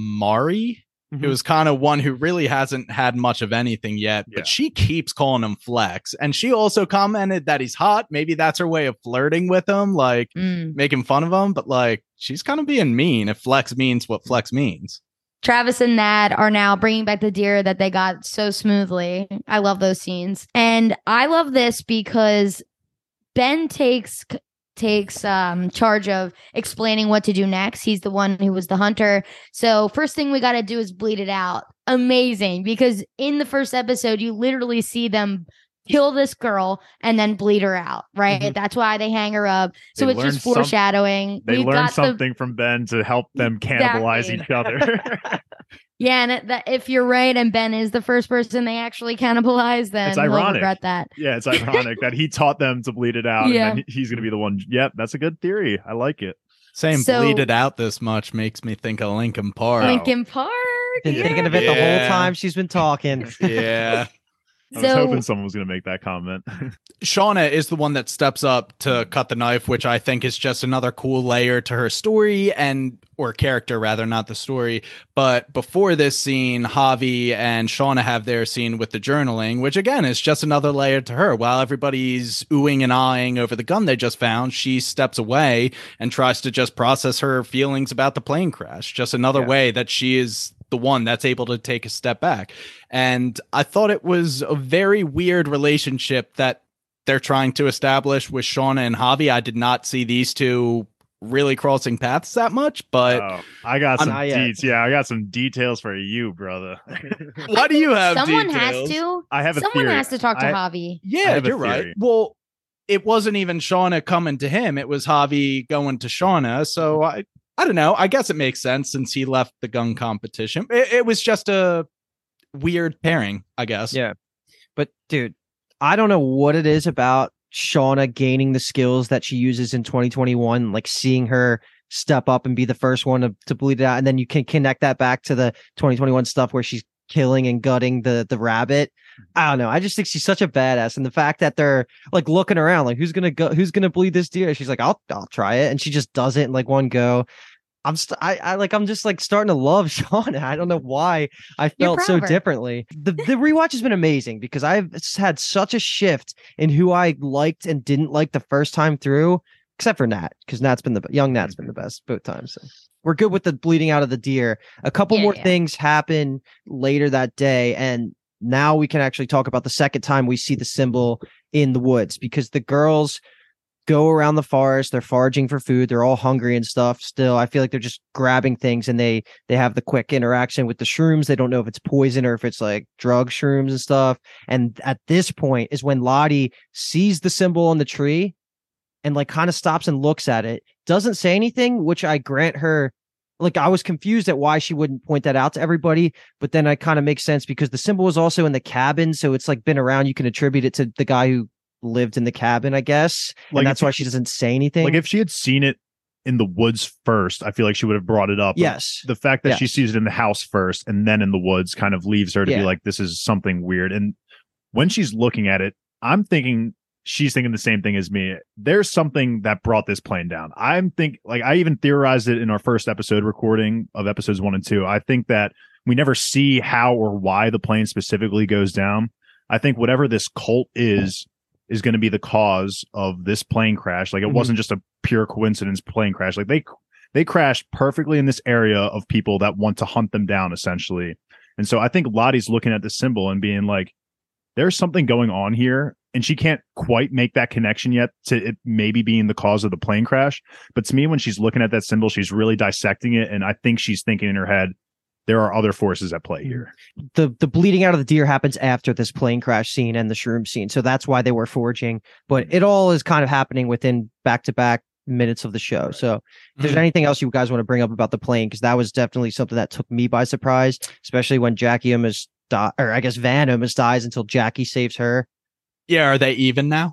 [SPEAKER 1] Mari, it was kind of one who really hasn't had much of anything yet, but she keeps calling him Flex. And she also commented that he's hot. Maybe that's her way of flirting with him, like making fun of him. But like, she's kind of being mean if Flex means what Flex means.
[SPEAKER 2] Travis and Nat are now bringing back the deer that they got so smoothly. I love those scenes. And I love this because Ben takes charge of explaining what to do next. He's the one who was the hunter. So first thing we got to do is bleed it out. Amazing. Because in the first episode, you literally see them kill this girl and then bleed her out, right? That's why they hang her up. So it's just foreshadowing.
[SPEAKER 4] They learned something from Ben to help them cannibalize each other.
[SPEAKER 2] Yeah, and if you're right, and Ben is the first person they actually cannibalize, then
[SPEAKER 4] it's ironic.
[SPEAKER 2] He'll regret that.
[SPEAKER 4] Yeah, it's ironic that he taught them to bleed it out.
[SPEAKER 2] Yeah.
[SPEAKER 4] And then he's going to be the one. Yep, that's a good theory. I like it.
[SPEAKER 1] Saying bleed it out this much makes me think of Linkin Park.
[SPEAKER 2] Linkin Park.
[SPEAKER 3] Been thinking of it the whole time she's been talking.
[SPEAKER 1] Yeah.
[SPEAKER 4] I was hoping someone was going to make that comment.
[SPEAKER 1] Shauna is the one that steps up to cut the knife, which I think is just another cool layer to her story or character, rather, not the story. But before this scene, Javi and Shauna have their scene with the journaling, which again is just another layer to her. While everybody's oohing and ahhing over the gun they just found, she steps away and tries to just process her feelings about the plane crash. Just another way that she is the one that's able to take a step back. And I thought it was a very weird relationship that they're trying to establish with Shauna and Javi. I did not see these two really crossing paths that much, but
[SPEAKER 4] I got some deets. Yeah, I got some details for you, brother.
[SPEAKER 1] Why do you have
[SPEAKER 2] Someone
[SPEAKER 1] details?
[SPEAKER 2] has to.
[SPEAKER 4] I have a
[SPEAKER 2] Someone
[SPEAKER 4] theory.
[SPEAKER 2] has to talk to Javi.
[SPEAKER 1] Yeah, you're right. Well, it wasn't even Shauna coming to him. It was Javi going to Shauna. So I don't know. I guess it makes sense since he left the gun competition. It was just a weird pairing, I guess.
[SPEAKER 3] Yeah. But dude, I don't know what it is about Shauna gaining the skills that she uses in 2021, like seeing her step up and be the first one to bleed it out. And then you can connect that back to the 2021 stuff where she's killing and gutting the rabbit. I don't know. I just think she's such a badass. And the fact that they're like looking around, like who's going to bleed this deer? She's like, I'll try it. And she just does it in like one go. I'm just like starting to love Shauna. I don't know why I felt so differently. The rewatch has been amazing because I've had such a shift in who I liked and didn't like the first time through, except for Nat, because Nat's been the best both times. So we're good with the bleeding out of the deer. A couple more things happen later that day, and now we can actually talk about the second time we see the symbol in the woods, because the girls go around the forest. They're foraging for food. They're all hungry and stuff still. I feel like they're just grabbing things, and they have the quick interaction with the shrooms. They don't know if it's poison or if it's like drug shrooms and stuff. And at this point is when Lottie sees the symbol on the tree and like kind of stops and looks at it, doesn't say anything, which I grant her. Like, I was confused at why she wouldn't point that out to everybody, but then it kind of makes sense because the symbol was also in the cabin. So it's like been around. You can attribute it to the guy who lived in the cabin, I guess.
[SPEAKER 4] Like,
[SPEAKER 3] and that's why she doesn't say anything.
[SPEAKER 4] Like, if she had seen it in the woods first, I feel like she would have brought it up.
[SPEAKER 3] Yes.
[SPEAKER 4] The fact that she sees it in the house first and then in the woods kind of leaves her to be like, this is something weird. And when she's looking at it, I'm thinking she's thinking the same thing as me. There's something that brought this plane down. I even theorized it in our first episode recording of episodes 1 and 2. I think that we never see how or why the plane specifically goes down. I think whatever this cult is going to be the cause of this plane crash. Like, it wasn't just a pure coincidence plane crash. Like, they crashed perfectly in this area of people that want to hunt them down, essentially. And so I think Lottie's looking at the symbol and being like, there's something going on here. And she can't quite make that connection yet to it maybe being the cause of the plane crash. But to me, when she's looking at that symbol, she's really dissecting it. And I think she's thinking in her head, there are other forces at play here.
[SPEAKER 3] The bleeding out of the deer happens after this plane crash scene and the shroom scene. So that's why they were foraging. But it all is kind of happening within back-to-back minutes of the show. So if there's anything else you guys want to bring up about the plane, because that was definitely something that took me by surprise, especially when Jackie Amos or I guess Van Amos dies until Jackie saves her.
[SPEAKER 1] Yeah, are they even now?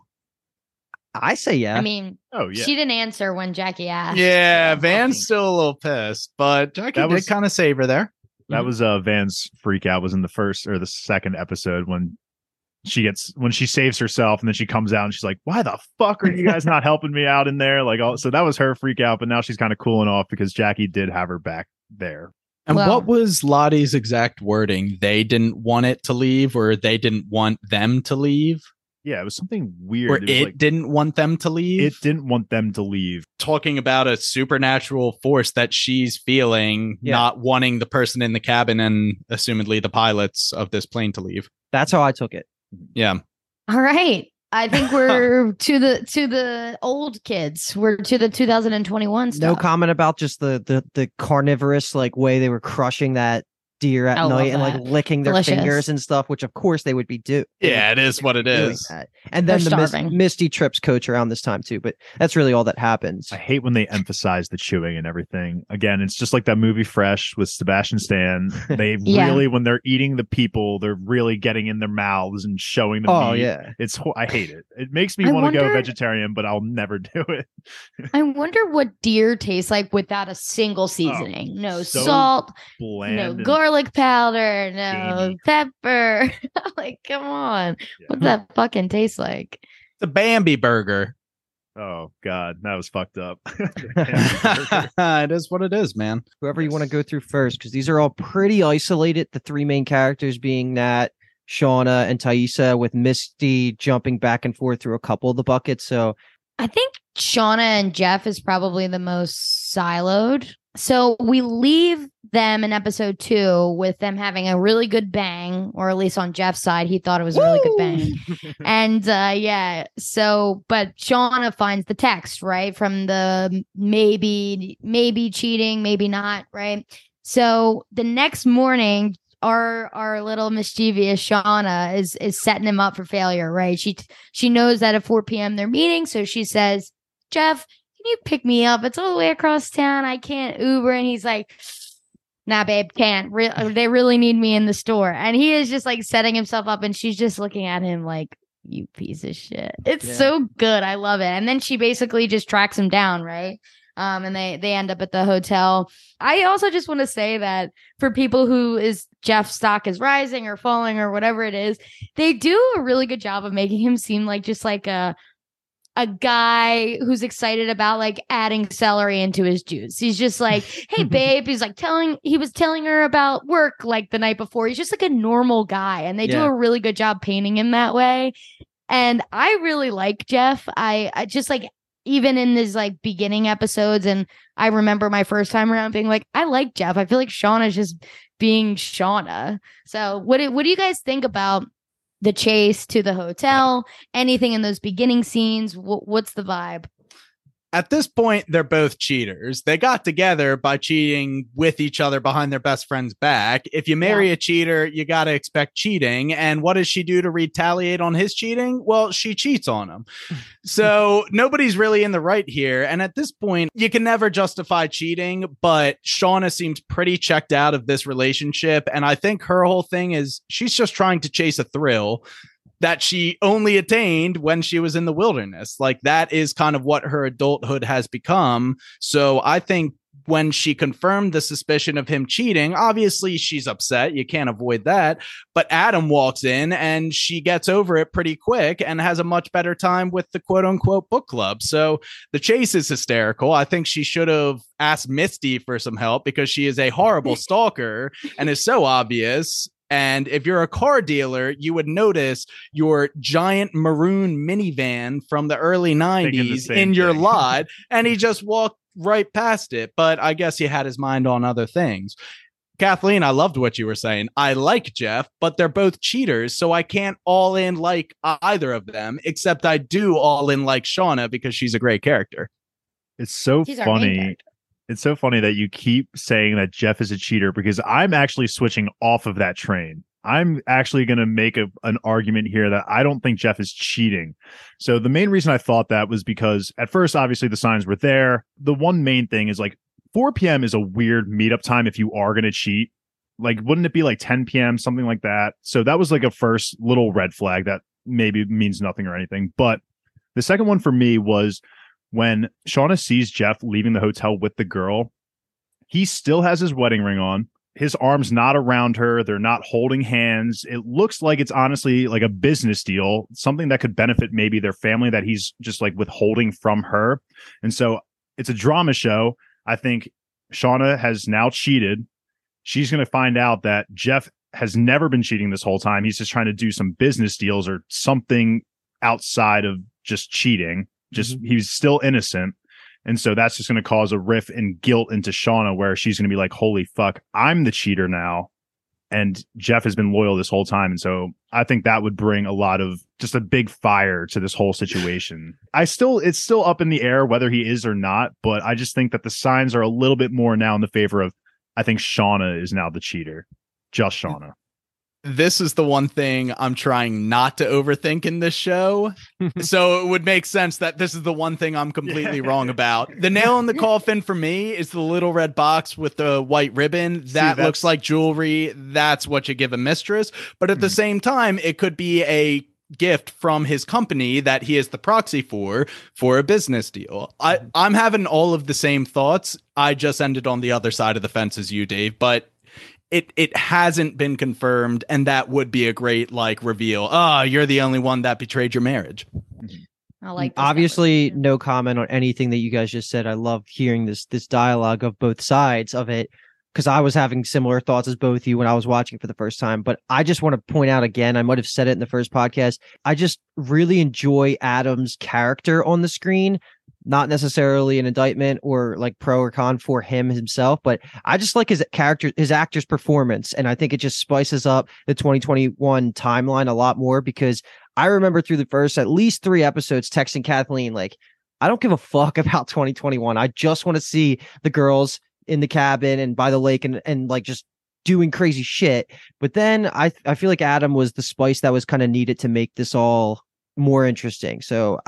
[SPEAKER 3] I say yeah.
[SPEAKER 2] I mean, she didn't answer when Jackie asked.
[SPEAKER 1] Yeah, Van's still a little pissed, but Jackie did kind of save her there.
[SPEAKER 4] That was Van's freak out was in the first or the second episode when she saves herself and then she comes out and she's like, why the fuck are you guys not helping me out in there? Like, so that was her freak out, but now she's kind of cooling off because Jackie did have her back there.
[SPEAKER 1] And what was Lottie's exact wording? They didn't want it to leave, or they didn't want them to leave?
[SPEAKER 4] Yeah, it was something weird.
[SPEAKER 1] Or it didn't want them to leave?
[SPEAKER 4] It didn't want them to leave.
[SPEAKER 1] Talking about a supernatural force that she's feeling, not wanting the person in the cabin and assumedly the pilots of this plane to leave.
[SPEAKER 3] That's how I took it.
[SPEAKER 1] Yeah.
[SPEAKER 2] All right. I think we're to the old kids. We're to the 2021 stuff.
[SPEAKER 3] No comment about just the carnivorous like way they were crushing that deer at night and like licking their fingers and stuff, which of course they would be
[SPEAKER 1] Yeah, it is what it is.
[SPEAKER 3] And then Misty trips Coach around this time too, but that's really all that happens.
[SPEAKER 4] I hate when they emphasize the chewing and everything. Again, it's just like that movie Fresh with Sebastian Stan. They really, when they're eating the people, they're really getting in their mouths and showing them.
[SPEAKER 3] Oh
[SPEAKER 4] meat.
[SPEAKER 3] yeah,
[SPEAKER 4] I hate it. It makes me want to go vegetarian, but I'll never do it.
[SPEAKER 2] I wonder what deer tastes like without a single seasoning. No salt, no garlic powder, no pepper. Like, come on. What's that fucking taste like?
[SPEAKER 1] It's a Bambi burger.
[SPEAKER 4] Oh God, that was fucked up.
[SPEAKER 1] It is what it is, man.
[SPEAKER 3] Whoever you want to go through first, because these are all pretty isolated. The three main characters being Nat, Shauna, and Taissa, with Misty jumping back and forth through a couple of the buckets. So
[SPEAKER 2] I think Shauna and Jeff is probably the most siloed. So we leave them in episode 2 with them having a really good bang, or at least on Jeff's side, he thought it was a really good bang. And but Shauna finds the text, right? From the maybe cheating, maybe not, right? So the next morning, our little mischievous Shauna is setting him up for failure, right? She knows that at 4 p.m. they're meeting, so she says, Jeff, you pick me up? It's all the way across town. I can't Uber. And he's like, nah, babe, can't. They really need me in the store. And he is just like setting himself up, and she's just looking at him like, you piece of shit. It's so good. I love it. And then she basically just tracks him down, right? And they end up at the hotel. I also just want to say that for people who is Jeff's stock is rising or falling or whatever it is, they do a really good job of making him seem like just like a guy who's excited about like adding celery into his juice. He's just like, hey babe, he was telling her about work like the night before. He's just like a normal guy, and they do a really good job painting him that way. And I really like Jeff. I just like, even in this like beginning episodes, and I remember my first time around being like, I like Jeff. I feel like Shauna's just being Shauna. So what do you guys think about the chase to the hotel, anything in those beginning scenes? What's the vibe?
[SPEAKER 1] At this point, they're both cheaters. They got together by cheating with each other behind their best friend's back. If you marry a cheater, you got to expect cheating. And what does she do to retaliate on his cheating? Well, she cheats on him. So nobody's really in the right here. And at this point, you can never justify cheating, but Shauna seems pretty checked out of this relationship. And I think her whole thing is she's just trying to chase a thrill that she only attained when she was in the wilderness. Like, that is kind of what her adulthood has become. So I think when she confirmed the suspicion of him cheating, obviously she's upset. You can't avoid that. But Adam walks in and she gets over it pretty quick and has a much better time with the quote unquote book club. So the chase is hysterical. I think she should have asked Misty for some help because she is a horrible stalker and is so obvious. And if you're a car dealer, you would notice your giant maroon minivan from the early 90s in your lot, and he just walked right past it. But I guess he had his mind on other things. Kathleen, I loved what you were saying. I like Jeff, but they're both cheaters, so I can't all in like either of them, except I do all in like Shauna because she's a great character.
[SPEAKER 4] It's so funny. It's so funny that you keep saying that Jeff is a cheater because I'm actually switching off of that train. I'm actually going to make an argument here that I don't think Jeff is cheating. So the main reason I thought that was because at first, obviously, the signs were there. The one main thing is like 4 p.m. is a weird meetup time if you are going to cheat. Like, wouldn't it be like 10 p.m., something like that? So that was like a first little red flag that maybe means nothing or anything. But the second one for me was when Shauna sees Jeff leaving the hotel with the girl, he still has his wedding ring on. His arm's not around her. They're not holding hands. It looks like it's honestly like a business deal, something that could benefit maybe their family that he's just like withholding from her. And so it's a drama show. I think Shauna has now cheated. She's going to find out that Jeff has never been cheating this whole time. He's just trying to do some business deals or something outside of just cheating. He's still innocent. And so that's just going to cause a rift and guilt into Shauna where she's going to be like, holy fuck, I'm the cheater now. And Jeff has been loyal this whole time. And so I think that would bring a lot of just a big fire to this whole situation. It's still up in the air whether he is or not. But I just think that the signs are a little bit more now in the favor of, I think Shauna is now the cheater. Just Shauna.
[SPEAKER 1] This is the one thing I'm trying not to overthink in this show. So it would make sense that this is the one thing I'm completely wrong about. The nail in the coffin for me is the little red box with the white ribbon. That looks like jewelry. That's what you give a mistress. But at the same time, it could be a gift from his company that he is the proxy for a business deal. I'm having all of the same thoughts. I just ended on the other side of the fence as you, Dave. But it hasn't been confirmed, and that would be a great like reveal. Oh, you're the only one that betrayed your marriage.
[SPEAKER 2] I like this
[SPEAKER 3] obviously no comment on anything that you guys just said. I love hearing this dialogue of both sides of it because I was having similar thoughts as both of you when I was watching for the first time. But I just want to point out again, I might have said it in the first podcast, I just really enjoy Adam's character on the screen. Not necessarily an indictment or like pro or con for him himself, but I just like his character, his actor's performance. And I think it just spices up the 2021 timeline a lot more because I remember through the first at least 3 episodes texting Kathleen, like, I don't give a fuck about 2021. I just want to see the girls in the cabin and by the lake and like just doing crazy shit. But then I feel like Adam was the spice that was kind of needed to make this all more interesting. So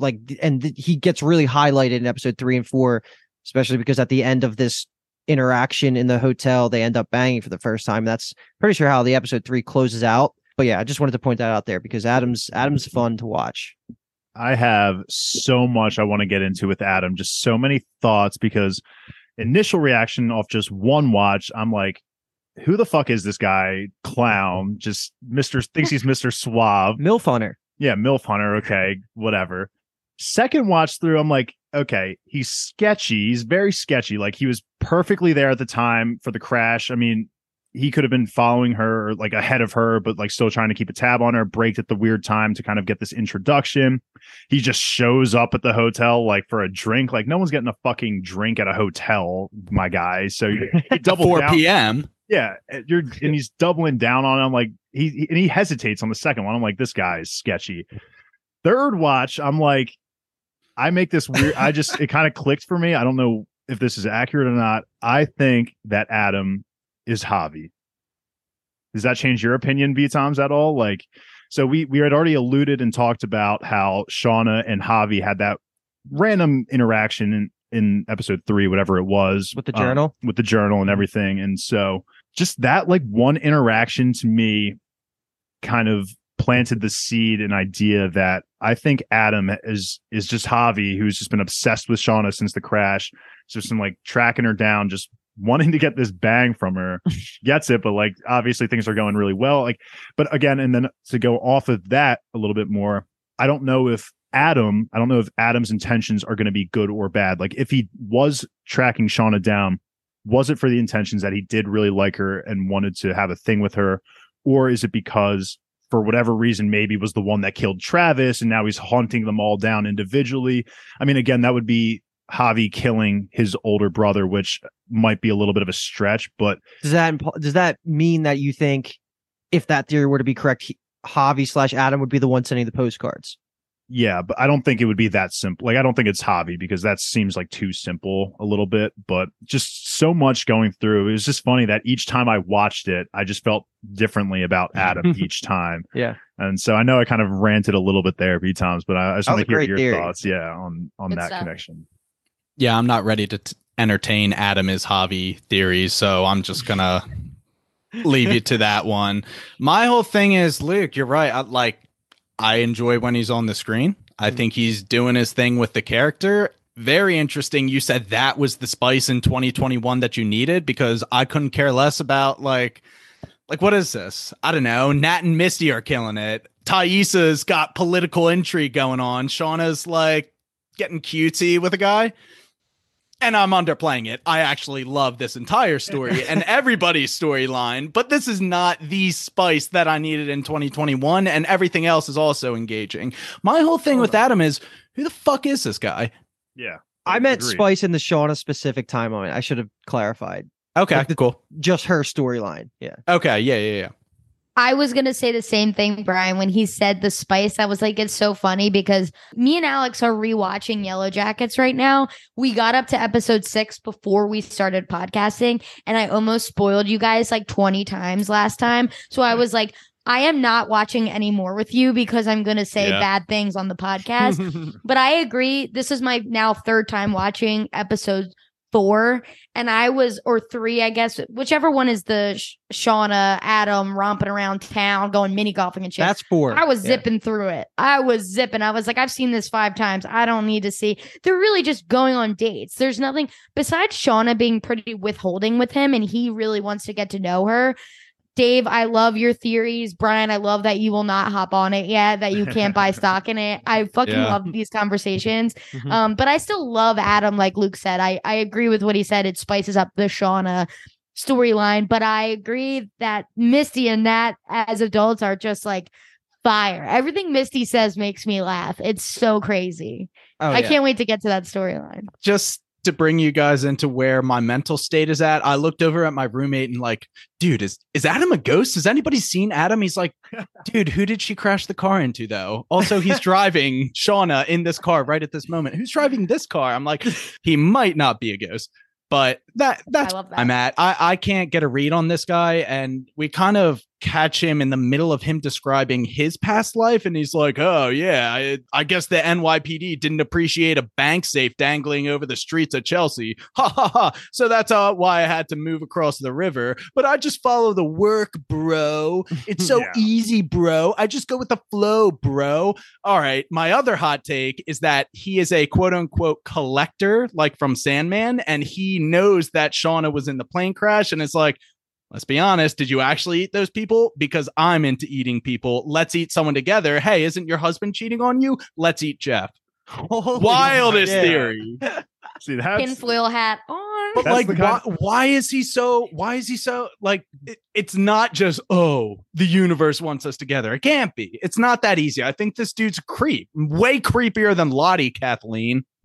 [SPEAKER 3] he gets really highlighted in episode 3 and 4, especially because at the end of this interaction in the hotel, they end up banging for the first time. That's pretty sure how the episode 3 closes out. But yeah, I just wanted to point that out there because Adam's fun to watch.
[SPEAKER 4] I have so much I want to get into with Adam, just so many thoughts because initial reaction off just one watch, I'm like, who the fuck is this guy? Clown, just thinks he's Mr. Suave.
[SPEAKER 3] MILF Hunter.
[SPEAKER 4] Yeah, MILF Hunter. Okay, whatever. Second watch through, I'm like, okay, he's sketchy. He's very sketchy. Like, he was perfectly there at the time for the crash. I mean, he could have been following her, like ahead of her, but like still trying to keep a tab on her, braked at the weird time to kind of get this introduction. He just shows up at the hotel, like for a drink. Like, no one's getting a fucking drink at a hotel, my guy. So he doubled
[SPEAKER 1] 4
[SPEAKER 4] down.
[SPEAKER 1] p.m.
[SPEAKER 4] Yeah, and he's doubling down on him. Like he hesitates on the second one. I'm like, this guy is sketchy. Third watch, I'm like, I make this weird. It kind of clicked for me. I don't know if this is accurate or not. I think that Adam is Javi. Does that change your opinion, B-Toms, at all? Like, so we had already alluded and talked about how Shauna and Javi had that random interaction in episode 3, whatever it was,
[SPEAKER 3] with the journal,
[SPEAKER 4] and everything. And so just that like one interaction to me kind of planted the seed and idea that I think Adam is just Javi, who's just been obsessed with Shauna since the crash. So some like tracking her down, just wanting to get this bang from her. Gets it, but like obviously things are going really well. Like, but again, and then to go off of that a little bit more, I don't know if Adam's intentions are going to be good or bad. Like if he was tracking Shauna down, was it for the intentions that he did really like her and wanted to have a thing with her? Or is it because for whatever reason, maybe was the one that killed Travis and now he's hunting them all down individually? I mean, again, that would be Javi killing his older brother, which might be a little bit of a stretch, but
[SPEAKER 3] does that mean that you think if that theory were to be correct, Javi / Adam would be the one sending the postcards?
[SPEAKER 4] Yeah, but I don't think it would be that simple. Like, I don't think it's Javi because that seems like too simple a little bit, but just so much going through. It was just funny that each time I watched it, I just felt differently about Adam each time.
[SPEAKER 3] Yeah.
[SPEAKER 4] And so I know I kind of ranted a little bit there, B-Toms, but I just want to hear your
[SPEAKER 3] theory.
[SPEAKER 4] thoughts. Yeah. On
[SPEAKER 2] Good
[SPEAKER 4] that
[SPEAKER 2] stuff.
[SPEAKER 4] connection.
[SPEAKER 1] Yeah, I'm not ready to entertain Adam is Javi theories, so I'm just going to leave you to that one. My whole thing is, Luke, you're right. I enjoy when he's on the screen. I think he's doing his thing with the character. Very interesting. You said that was the spice in 2021 that you needed, because I couldn't care less about like what is this? I don't know. Nat and Misty are killing it. Thaisa's got political intrigue going on. Shauna's like getting cutesy with a guy. And I'm underplaying it. I actually love this entire story and everybody's storyline, but this is not the spice that I needed in 2021, and everything else is also engaging. My whole thing with Adam is, who the fuck is this guy?
[SPEAKER 4] Yeah.
[SPEAKER 3] I meant
[SPEAKER 4] Agreed.
[SPEAKER 3] spice in the Shauna specific timeline. I should have clarified.
[SPEAKER 1] Okay,
[SPEAKER 3] Like
[SPEAKER 1] cool.
[SPEAKER 3] Just her storyline. Yeah.
[SPEAKER 1] Okay, yeah.
[SPEAKER 2] I was going to say the same thing, Brian, when he said the spice. I was like, it's so funny because me and Alex are rewatching Yellow Jackets right now. We got up to episode 6 before we started podcasting, and I almost spoiled you guys like 20 times last time. So I was like, I am not watching anymore with you because I'm going to say bad things on the podcast. But I agree. This is my now 3rd time watching episode 4, and or 3, I guess, whichever one is the Shauna, Adam romping around town, going mini golfing and shit.
[SPEAKER 3] That's 4.
[SPEAKER 2] I was zipping through it. I was like, I've seen this 5 times. I don't need to see. They're really just going on dates. There's nothing besides Shauna being pretty withholding with him, and he really wants to get to know her. Dave, I love your theories. Brian, I love that you will not hop on it yet, that you can't buy stock in it. I fucking love these conversations. But I still love Adam, like Luke said. I agree with what he said. It spices up the Shauna storyline. But I agree that Misty and Nat as adults are just like fire. Everything Misty says makes me laugh. It's so crazy. I can't wait to get to that storyline.
[SPEAKER 1] Just to bring you guys into where my mental state is at, I looked over at my roommate and like, dude, is Adam a ghost? Has anybody seen Adam? He's like, dude, who did she crash the car into though? Also, he's driving Shauna in this car right at this moment. Who's driving this car? I'm like, he might not be a ghost, but that's
[SPEAKER 2] I love that.
[SPEAKER 1] I'm at. I can't get a read on this guy, and we kind of catch him in the middle of him describing his past life, and he's like, oh yeah, I guess the NYPD didn't appreciate a bank safe dangling over the streets of Chelsea, ha ha ha, so that's why I had to move across the river, but I just follow the work, bro. It's so easy, bro. I just go with the flow, bro. All right, my other hot take is that he is a quote-unquote collector, like from Sandman, and he knows that Shauna was in the plane crash, and it's like, let's be honest, did you actually eat those people? Because I'm into eating people. Let's eat someone together. Hey, isn't your husband cheating on you? Let's eat Jeff. Wildest theory.
[SPEAKER 4] See, that's
[SPEAKER 2] Tinfoil hat on.
[SPEAKER 1] But like, why is he so like, it's not just, oh, the universe wants us together. It can't be. It's not that easy. I think this dude's a creep. Way creepier than Lottie, Kathleen.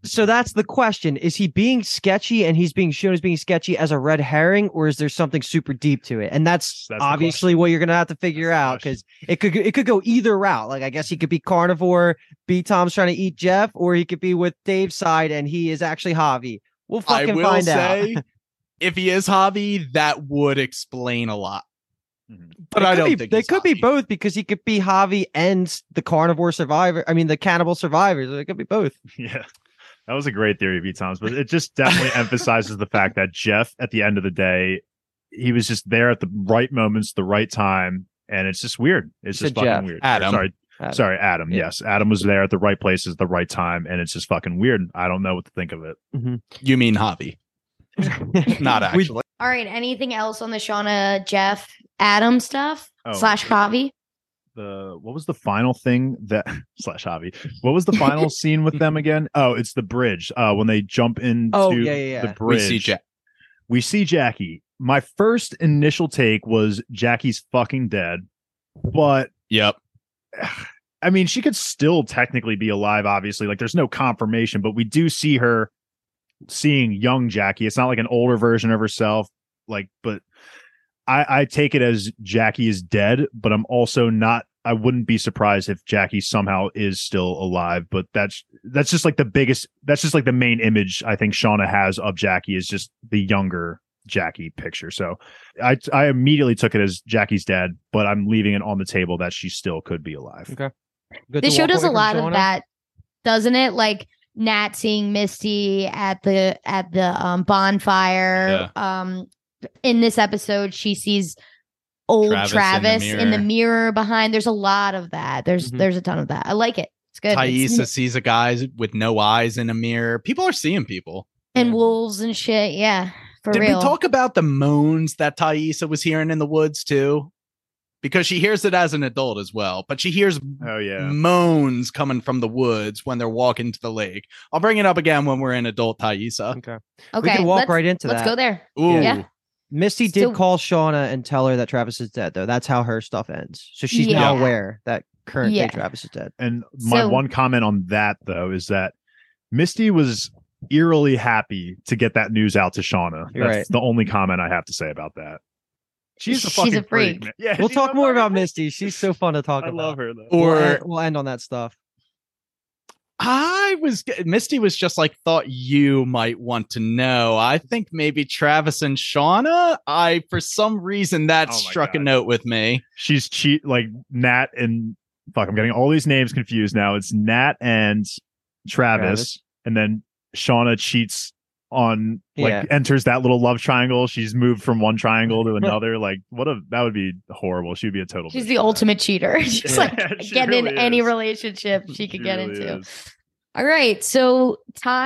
[SPEAKER 3] So that's the question. Is he being sketchy and he's being shown as being sketchy as a red herring, or is there something super deep to it? And that's
[SPEAKER 4] the
[SPEAKER 3] obviously
[SPEAKER 4] question.
[SPEAKER 3] what you're going to have to figure out, because it could go either route. Like, I guess he could be carnivore, B Tom's trying to eat Jeff, or he could be with Dave's side and he is actually Javi. We'll
[SPEAKER 1] I
[SPEAKER 3] fucking
[SPEAKER 1] will
[SPEAKER 3] find
[SPEAKER 1] say,
[SPEAKER 3] out.
[SPEAKER 1] if he is Javi, that would explain a lot.
[SPEAKER 4] Mhm.
[SPEAKER 1] But I don't think
[SPEAKER 3] they
[SPEAKER 1] he's
[SPEAKER 3] could be
[SPEAKER 1] Javi.
[SPEAKER 3] both, because he could be Javi and the carnivore survivor. I mean, the cannibal survivors. It could be both.
[SPEAKER 4] Yeah. That was a great theory, V Tom's, but it just definitely emphasizes the fact that Jeff, at the end of the day, he was just there at the right moments, the right time, and it's just weird. It's
[SPEAKER 3] You
[SPEAKER 4] just
[SPEAKER 3] said
[SPEAKER 4] fucking
[SPEAKER 3] Jeff.
[SPEAKER 4] weird.
[SPEAKER 1] Adam.
[SPEAKER 4] Sorry, Adam.
[SPEAKER 3] Yeah.
[SPEAKER 4] Yes, Adam was there at the right places, the right time, and it's just fucking weird. I don't know what to think of it.
[SPEAKER 1] You mean Javi? Not actually.
[SPEAKER 2] All right. Anything else on the Shauna, Jeff, Adam stuff /
[SPEAKER 4] Oh.
[SPEAKER 2] Javi?
[SPEAKER 4] What was the final thing that / Javi? What was the final scene with them again? Oh, it's the bridge. When they jump into the bridge,
[SPEAKER 1] We see
[SPEAKER 4] Jackie. My first initial take was Jackie's fucking dead, but
[SPEAKER 1] Yep.
[SPEAKER 4] I mean, she could still technically be alive. Obviously, like there's no confirmation, but we do see her seeing young Jackie. It's not like an older version of herself. Like, but I take it as Jackie is dead, but I'm also not. I wouldn't be surprised if Jackie somehow is still alive. But that's just like the biggest. That's just like the main image I think Shauna has of Jackie is just the younger Jackie picture. So I immediately took it as Jackie's dead, but I'm leaving it on the table that she still could be alive.
[SPEAKER 3] Okay. Good
[SPEAKER 2] The
[SPEAKER 3] to
[SPEAKER 2] show
[SPEAKER 3] walk
[SPEAKER 2] does
[SPEAKER 3] away
[SPEAKER 2] a
[SPEAKER 3] from
[SPEAKER 2] lot
[SPEAKER 3] Shauna.
[SPEAKER 2] of that, doesn't it? Like Nat seeing Misty at the bonfire. In this episode, she sees old Travis in the mirror behind. There's a lot of that. There's a ton of that. I like it. It's good.
[SPEAKER 1] Thaisa sees a guy with no eyes in a mirror. People are seeing people.
[SPEAKER 2] And wolves and shit. Yeah, for
[SPEAKER 1] Did
[SPEAKER 2] real.
[SPEAKER 1] we talk about the moans that Thaisa was hearing in the woods too? Because she hears it as an adult as well, but she hears
[SPEAKER 4] Oh yeah.
[SPEAKER 1] moans coming from the woods when they're walking to the lake. I'll bring it up again when we're in adult Thaisa.
[SPEAKER 3] Okay.
[SPEAKER 2] Okay,
[SPEAKER 3] We can walk right into
[SPEAKER 2] let's
[SPEAKER 3] that.
[SPEAKER 2] go there.
[SPEAKER 1] Ooh.
[SPEAKER 2] Yeah.
[SPEAKER 3] Misty did
[SPEAKER 2] So-
[SPEAKER 3] call Shauna and tell her that Travis is dead, though. That's how her stuff ends. So she's now
[SPEAKER 2] Yeah.
[SPEAKER 3] aware that current
[SPEAKER 2] Yeah.
[SPEAKER 3] day Travis is dead.
[SPEAKER 4] And my
[SPEAKER 2] So-
[SPEAKER 4] one comment on that though is that Misty was eerily happy to get that news out to Shauna.
[SPEAKER 3] You're
[SPEAKER 4] That's
[SPEAKER 3] right.
[SPEAKER 4] the only comment I have to say about that. She's a
[SPEAKER 2] She's
[SPEAKER 4] fucking
[SPEAKER 2] a freak.
[SPEAKER 4] man. Yeah,
[SPEAKER 3] We'll
[SPEAKER 4] she's
[SPEAKER 3] talk
[SPEAKER 4] a
[SPEAKER 3] more
[SPEAKER 4] fucking
[SPEAKER 3] about
[SPEAKER 4] freak.
[SPEAKER 3] Misty. She's so fun to talk
[SPEAKER 4] I
[SPEAKER 3] about.
[SPEAKER 4] love her though.
[SPEAKER 1] Or
[SPEAKER 3] We'll end on that stuff.
[SPEAKER 1] Misty was just like, thought you might want to know. I think maybe Travis and Shauna. For some reason that
[SPEAKER 4] Oh my
[SPEAKER 1] struck a
[SPEAKER 4] God.
[SPEAKER 1] note with me.
[SPEAKER 4] She's like Nat and fuck. I'm getting all these names confused now. It's Nat and Travis. And then Shauna cheats on enters that little love triangle. She's moved from one triangle to another. Like that would be horrible. She'd be a total.
[SPEAKER 2] She's
[SPEAKER 4] bitch
[SPEAKER 2] the
[SPEAKER 4] for that.
[SPEAKER 2] ultimate cheater. She's like
[SPEAKER 4] Yeah, she
[SPEAKER 2] getting in
[SPEAKER 4] really
[SPEAKER 2] any
[SPEAKER 4] is.
[SPEAKER 2] relationship she could
[SPEAKER 4] She
[SPEAKER 2] get
[SPEAKER 4] really
[SPEAKER 2] into.
[SPEAKER 4] is.
[SPEAKER 2] All right. So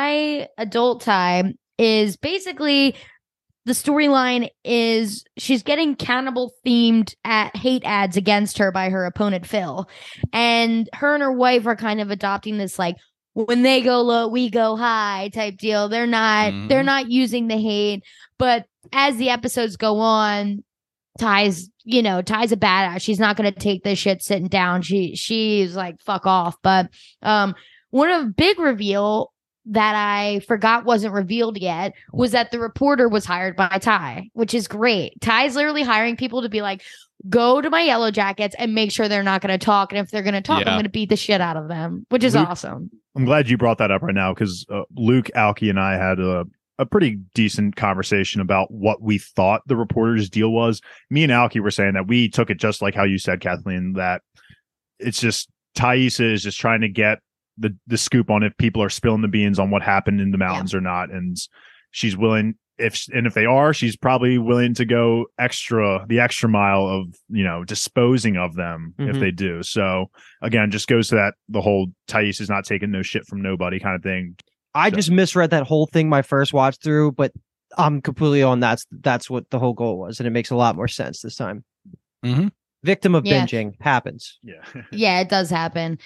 [SPEAKER 2] adult Ty is basically the storyline is she's getting cannibal themed hate ads against her by her opponent Phil. And her and her wife are kind of adopting this like when they go low, we go high type deal. They're not using the hate. But as the episodes go on, Ty's a badass. She's not gonna take this shit sitting down. She's like, fuck off. But one of big reveal that I forgot wasn't revealed yet was that the reporter was hired by Ty, which is great. Ty's literally hiring people to be like, go to my Yellow Jackets and make sure they're not going to talk. And if they're going to talk, I'm going to beat the shit out of them, which is
[SPEAKER 4] Luke-
[SPEAKER 2] awesome.
[SPEAKER 4] I'm glad you brought that up right now because Luke, Alki, and I had a pretty decent conversation about what we thought the reporter's deal was. Me and Alki were saying that we took it just like how you said, Kathleen, that it's just Thaisa is just trying to get the scoop on if people are spilling the beans on what happened in the mountains or not. And she's willing, if they are, she's probably willing to go the extra mile of, disposing of them if they do. So again, just goes to that, the whole Thais is not taking no shit from nobody kind of thing.
[SPEAKER 3] I just misread that whole thing my first watch through, but I'm completely on that's what the whole goal was. And it makes a lot more sense this time.
[SPEAKER 1] Mhm.
[SPEAKER 3] Victim of
[SPEAKER 2] Yeah.
[SPEAKER 3] binging happens.
[SPEAKER 4] Yeah.
[SPEAKER 2] Yeah, it does happen.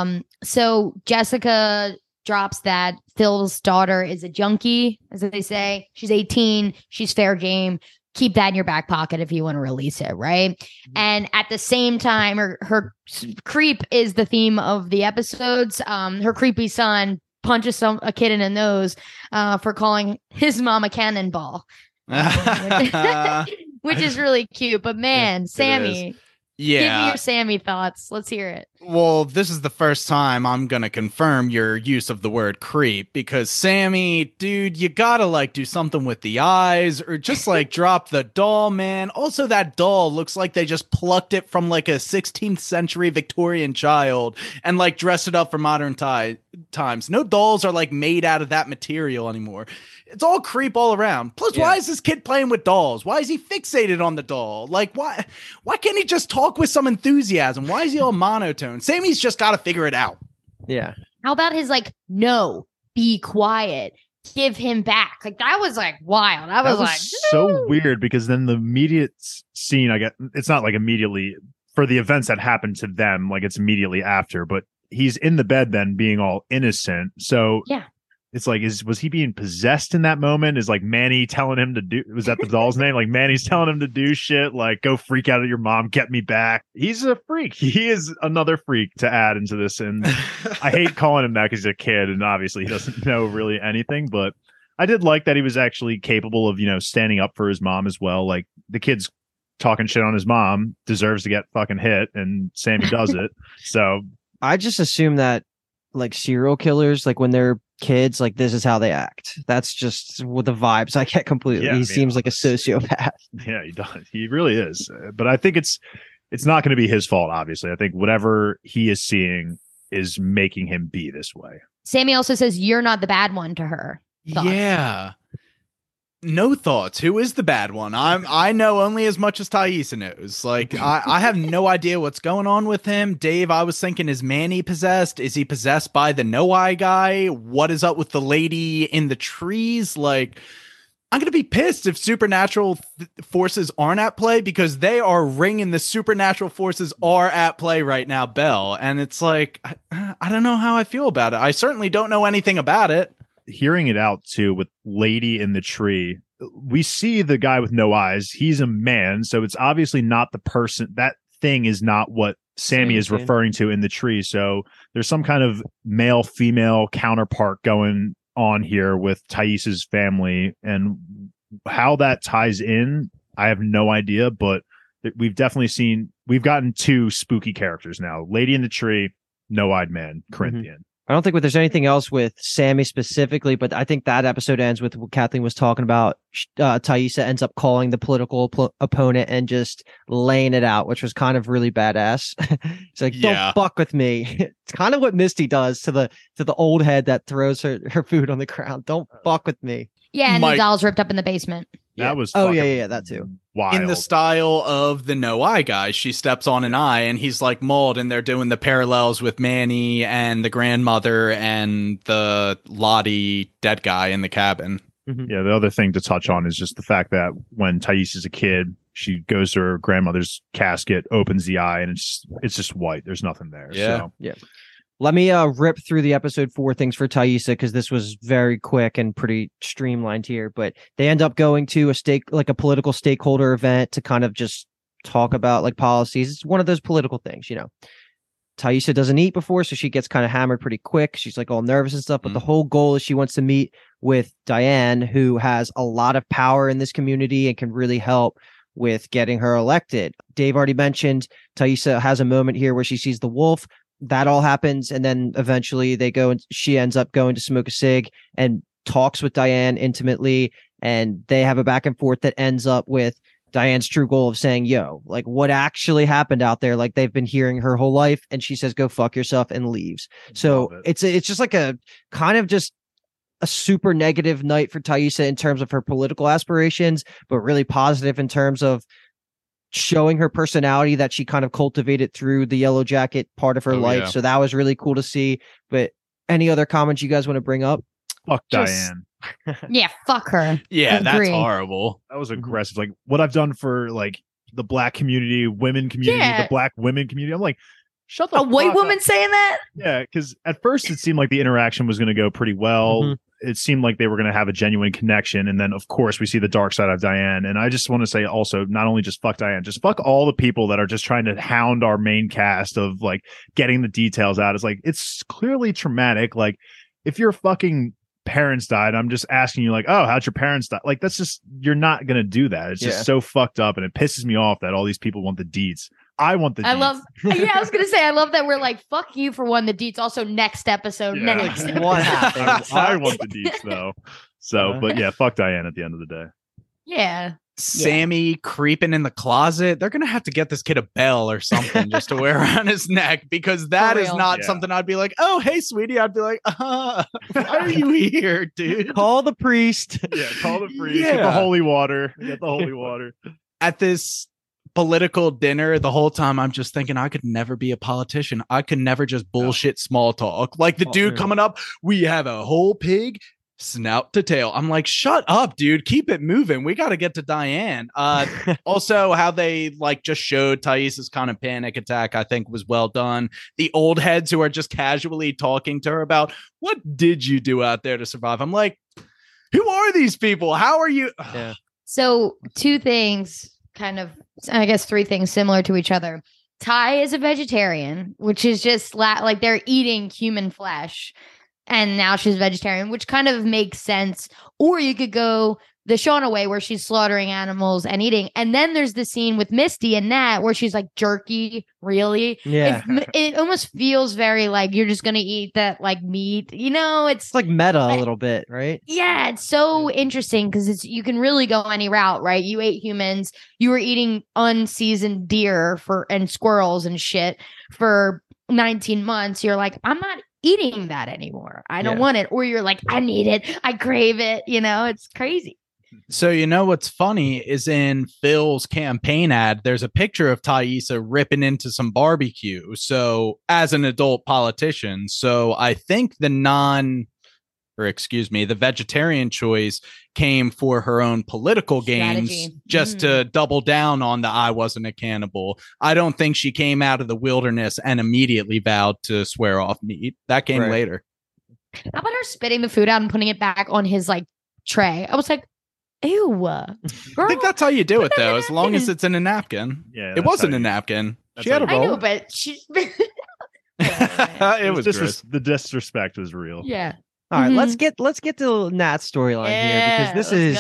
[SPEAKER 2] So Jessica drops that Phil's daughter is a junkie, as they say. She's 18. She's fair game. Keep that in your back pocket if you want to release it, right? And at the same time, her creep is the theme of the episodes. Her creepy son punches a kid in the nose for calling his mom a cannonball, which is really cute. But man, Sammy, give me your Sammy thoughts. Let's hear it.
[SPEAKER 1] Well, this is the first time I'm going to confirm your use of the word creep, because Sammy, dude, you gotta like do something with the eyes or just like drop the doll, man. Also, that doll looks like they just plucked it from like a 16th century Victorian child and like dressed it up for modern times. No dolls are like made out of that material anymore. It's all creep all around. Plus, why is this kid playing with dolls? Why is he fixated on the doll? Like, why can't he just talk with some enthusiasm? Why is he all monotone? Sammy's just got to figure it out.
[SPEAKER 3] Yeah.
[SPEAKER 2] How about his like, no, be quiet, give him back? Like, that was like wild. I was like,
[SPEAKER 4] so weird, because then the immediate scene, it's not like immediately for the events that happened to them, like it's immediately after, but he's in the bed then being all innocent. So
[SPEAKER 2] yeah.
[SPEAKER 4] It's like, was he being possessed in that moment? Is like Manny telling him to do, was that the doll's name? Like Manny's telling him to do shit, like go freak out at your mom, get me back. He's a freak. He is another freak to add into this. And I hate calling him that because he's a kid and obviously he doesn't know really anything. But I did like that he was actually capable of, standing up for his mom as well. Like the kid's talking shit on his mom, deserves to get fucking hit, and Sammy does it. So
[SPEAKER 3] I just assume that like serial killers, like when they're kids, like this is how they act. That's just with the vibes I get completely.
[SPEAKER 4] Yeah,
[SPEAKER 3] he seems like a sociopath.
[SPEAKER 4] Yeah, he does. He really is. But I think it's not going to be his fault, obviously. I think whatever he is seeing is making him be this way.
[SPEAKER 2] Sammy also says, you're not the bad one to her. Thoughts?
[SPEAKER 1] Yeah. No thoughts. Who is the bad one? I know only as much as Thaisa knows. Like I have no idea what's going on with him. Dave, I was thinking, is Manny possessed? Is he possessed by the no-eye guy? What is up with the lady in the trees? Like, I'm gonna be pissed if supernatural forces aren't at play, because they are ringing the supernatural forces are at play right now, bell. And it's like, I don't know how I feel about it. I certainly don't know anything about it.
[SPEAKER 4] Hearing it out too with lady in the tree, we see the guy with no eyes. He's a man, so it's obviously not the person. That thing is not what Sammy is referring to in the tree. So there's some kind of male female counterpart going on here with Thaisa's family, and how that ties in, I have no idea. But we've gotten two spooky characters now: lady in the tree, no-eyed man, Corinthian.
[SPEAKER 3] Mm-hmm. I don't think there's anything else with Sammy specifically, but I think that episode ends with what Kathleen was talking about. Thaisa ends up calling the political opponent and just laying it out, which was kind of really badass. It's like, don't fuck with me. It's kind of what Misty does to the old head that throws her food on the ground. Don't fuck with me.
[SPEAKER 2] Yeah, and the doll's ripped up in the basement.
[SPEAKER 4] That was
[SPEAKER 3] that too.
[SPEAKER 4] Wild.
[SPEAKER 1] In the style of the no-eye guy, she steps on an eye and he's like mauled, and they're doing the parallels with Manny and the grandmother and the Lottie dead guy in the cabin.
[SPEAKER 3] Mm-hmm.
[SPEAKER 4] Yeah, the other thing to touch on is just the fact that when Thais is a kid, she goes to her grandmother's casket, opens the eye, and it's just white. There's nothing there.
[SPEAKER 1] Yeah.
[SPEAKER 4] So.
[SPEAKER 3] Yeah. Let me rip through the episode 4 things for Thaisa, because this was very quick and pretty streamlined here. But they end up going to a political stakeholder event to kind of just talk about like policies. It's one of those political things, Thaisa doesn't eat before, so she gets kind of hammered pretty quick. She's like all nervous and stuff. But the whole goal is she wants to meet with Diane, who has a lot of power in this community and can really help with getting her elected. Dave already mentioned Thaisa has a moment here where she sees the wolf. That all happens, and then eventually they go and she ends up going to smoke a cig and talks with Diane intimately, and they have a back and forth that ends up with Diane's true goal of saying, yo, like what actually happened out there? Like they've been hearing her whole life, and she says, go fuck yourself, and leaves. So it's just like a kind of just a super negative night for Thaisa in terms of her political aspirations, but really positive in terms of showing her personality that she kind of cultivated through the Yellow Jacket part of her life. Yeah. So that was really cool to see. But any other comments you guys want to bring up?
[SPEAKER 4] Fuck Diane.
[SPEAKER 2] Yeah, fuck her.
[SPEAKER 1] Yeah, that's horrible.
[SPEAKER 4] That was aggressive. Like what I've done for like the black community, women community, the black women community. I'm like, shut the fuck up.
[SPEAKER 2] A white woman saying that?
[SPEAKER 4] Yeah, because at first it seemed like the interaction was going to go pretty well. Mm-hmm. It seemed like they were going to have a genuine connection. And then, of course, we see the dark side of Diane. And I just want to say also, not only just fuck Diane, just fuck all the people that are just trying to hound our main cast of like getting the details out. It's like, it's clearly traumatic. Like, if your fucking parents died, I'm just asking you like, oh, how'd your parents die? Like, that's just, you're not gonna do that. It's just so fucked up, and it pisses me off that all these people want the deets. I want the deets.
[SPEAKER 2] I was gonna say, I love that we're like, fuck you for one the deets. Also, next episode, next.
[SPEAKER 3] What happened?
[SPEAKER 4] I want the deets though. So, but yeah, fuck Diane at the end of the day.
[SPEAKER 2] Yeah.
[SPEAKER 1] Sammy creeping in the closet. They're gonna have to get this kid a bell or something just to wear around his neck, because that is not something I'd be like, oh hey sweetie. I'd be like, why are you here, dude?
[SPEAKER 3] Call the priest.
[SPEAKER 4] Yeah, call the priest. Get the holy water. Get the holy water.
[SPEAKER 1] At this political dinner, the whole time I'm just thinking, I could never be a politician. I could never just bullshit small talk. Like the dude coming up, we have a whole pig, snout to tail. I'm like, shut up, dude. Keep it moving. We got to get to Diane. Also, how they like just showed Thais's kind of panic attack, I think was well done. The old heads who are just casually talking to her about, what did you do out there to survive? I'm like, who are these people? How are you?
[SPEAKER 3] Yeah.
[SPEAKER 2] So two things, kind of, I guess three things similar to each other. Ty is a vegetarian, which is just like they're eating human flesh. And now she's vegetarian, which kind of makes sense. Or you could go the Shauna way, where she's slaughtering animals and eating. And then there's the scene with Misty and Nat where she's like, jerky, really?
[SPEAKER 3] Yeah.
[SPEAKER 2] It almost feels very like you're just going to eat that like meat. You know, it's
[SPEAKER 3] like meta a little bit, right?
[SPEAKER 2] Yeah, it's so interesting because you can really go any route, right? You ate humans. You were eating unseasoned deer and squirrels and shit for 19 months. You're like, I'm not eating that anymore. I don't want it. Or you're like, I need it. I crave it. You know, it's crazy.
[SPEAKER 1] So, you know, what's funny is in Phil's campaign ad, there's a picture of Thaisa ripping into some barbecue. So as an adult politician, so I think the vegetarian choice came for her own political gains, just to double down on the I wasn't a cannibal. I don't think she came out of the wilderness and immediately vowed to swear off meat. That came later.
[SPEAKER 2] How about her spitting the food out and putting it back on his like tray? I was like, ew. Girl,
[SPEAKER 1] I think that's how you do it, though, as long as it's in a napkin.
[SPEAKER 4] Yeah,
[SPEAKER 1] it wasn't a napkin. She had a bowl.
[SPEAKER 2] I know, but she.
[SPEAKER 1] It was
[SPEAKER 4] the disrespect was real.
[SPEAKER 2] Yeah.
[SPEAKER 3] All right, let's get to Nat's storyline here, because this is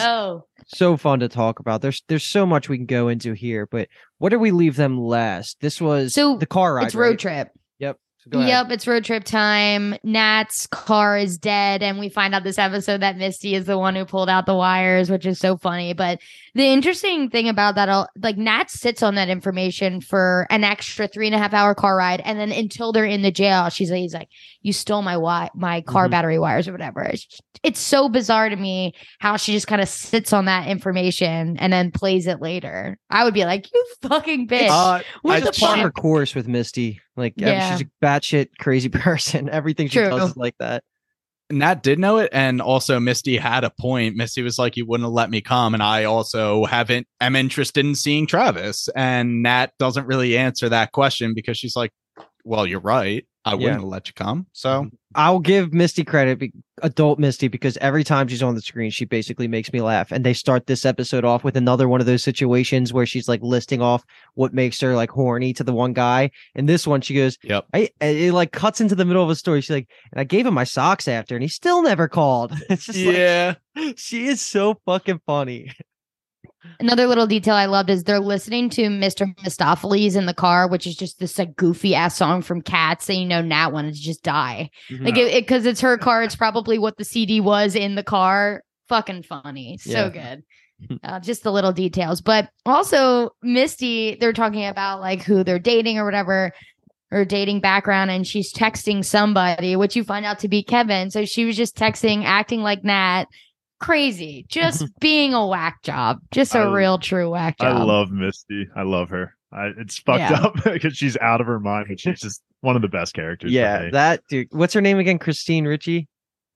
[SPEAKER 3] so fun to talk about. There's so much we can go into here, but where do we leave them last? This was the car ride.
[SPEAKER 2] It's road trip.
[SPEAKER 3] Yep. So go ahead.
[SPEAKER 2] It's road trip time. Nat's car is dead, and we find out this episode that Misty is the one who pulled out the wires, which is so funny. But the interesting thing about that, like Nat sits on that information for an extra 3.5 hour car ride, and then until they're in the jail, he's like, "You stole my car battery wires or whatever." It's so bizarre to me how she just kind of sits on that information and then plays it later. I would be like, "You fucking bitch!"
[SPEAKER 3] I part her course with Misty. Like, she's a batshit crazy person. Everything she does is like that.
[SPEAKER 1] Nat did know it, and also Misty had a point. Misty was like, "You wouldn't have let me come," and I also am interested in seeing Travis. And Nat doesn't really answer that question because she's like, "Well, you're right. I wouldn't have let you come." So
[SPEAKER 3] I'll give Misty credit, adult Misty, because every time she's on the screen, she basically makes me laugh. And they start this episode off with another one of those situations where she's like listing off what makes her like horny to the one guy. And this one, she goes,
[SPEAKER 1] "Yep."
[SPEAKER 3] It like cuts into the middle of a story. She's like, "And I gave him my socks after, and he still never called." It's just like, she is so fucking funny.
[SPEAKER 2] Another little detail I loved is they're listening to Mr. Mistopheles in the car, which is just this like goofy ass song from Cats, and Nat wanted to just die. Like because it's her car, it's probably what the CD was in the car. Fucking funny, so good. Just the little details, but also Misty. They're talking about like who they're dating or whatever, or dating background, and she's texting somebody, which you find out to be Kevin. So she was just texting, acting like Nat. Crazy, just being a whack job, just a real true whack job.
[SPEAKER 4] I love Misty. I love her. It's fucked up because she's out of her mind, but she's just one of the best characters.
[SPEAKER 3] Yeah, that dude. What's her name again? Christina Ricci.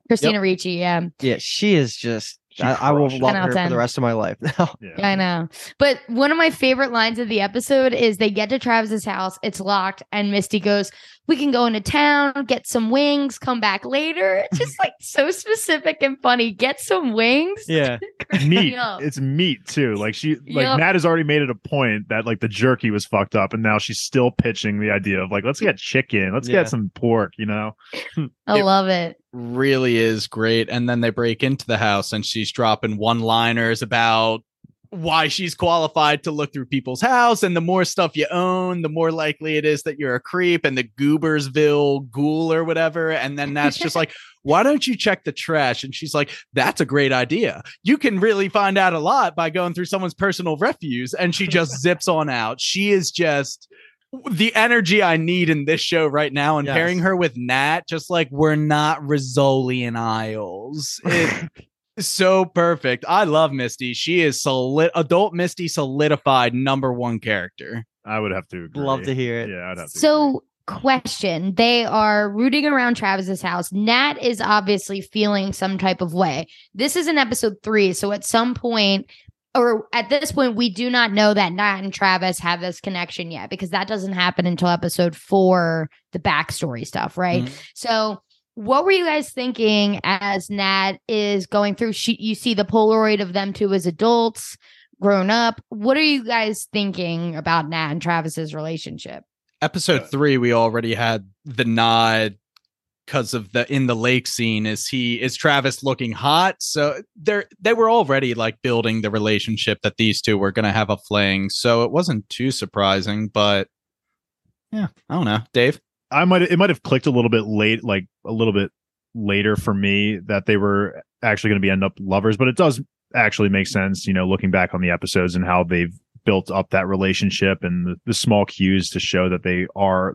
[SPEAKER 2] Yeah.
[SPEAKER 3] Yeah, she is just. I will love her for the rest of my life now.
[SPEAKER 2] Yeah, I know. But one of my favorite lines of the episode is they get to Travis's house, it's locked, and Misty goes, "We can go into town, get some wings, come back later." It's just like so specific and funny. Get some wings.
[SPEAKER 3] Yeah.
[SPEAKER 4] Meat. It's meat too. Like Nat has already made it a point that like the jerky was fucked up, and now she's still pitching the idea of like, let's get chicken, let's get some pork,
[SPEAKER 2] I love it.
[SPEAKER 1] really is great. And then they break into the house and she's dropping one-liners about why she's qualified to look through people's house. And the more stuff you own, the more likely it is that you're a creep and the Goobersville ghoul or whatever. And then that's just like, why don't you check the trash? And she's like, that's a great idea. You can really find out a lot by going through someone's personal refuse. And she just zips on out. She is just the energy I need in this show right now. And pairing her with Nat, just like, we're not Rizzoli and Isles. So perfect. I love Misty. She is adult Misty solidified #1 character.
[SPEAKER 4] I would have to agree.
[SPEAKER 3] Love to hear it.
[SPEAKER 4] Yeah, I'd have to.
[SPEAKER 2] So, question: they are rooting around Travis's house. Nat is obviously feeling some type of way. This is in episode 3, so at some point, or at this point, we do not know that Nat and Travis have this connection yet, because that doesn't happen until episode 4, the backstory stuff, right?
[SPEAKER 1] Mm-hmm.
[SPEAKER 2] So, what were you guys thinking as Nat is going through? You see the Polaroid of them two as adults, grown up. What are you guys thinking about Nat and Travis's relationship?
[SPEAKER 1] Episode 3, we already had the nod because of the in the lake scene. Is Travis looking hot? So they were already like building the relationship that these two were going to have a fling. So it wasn't too surprising, but yeah, I don't know, Dave.
[SPEAKER 4] It might have clicked a little bit late, like a little bit later for me, that they were actually going to end up lovers, but it does actually make sense, looking back on the episodes and how they've built up that relationship and the small cues to show that they are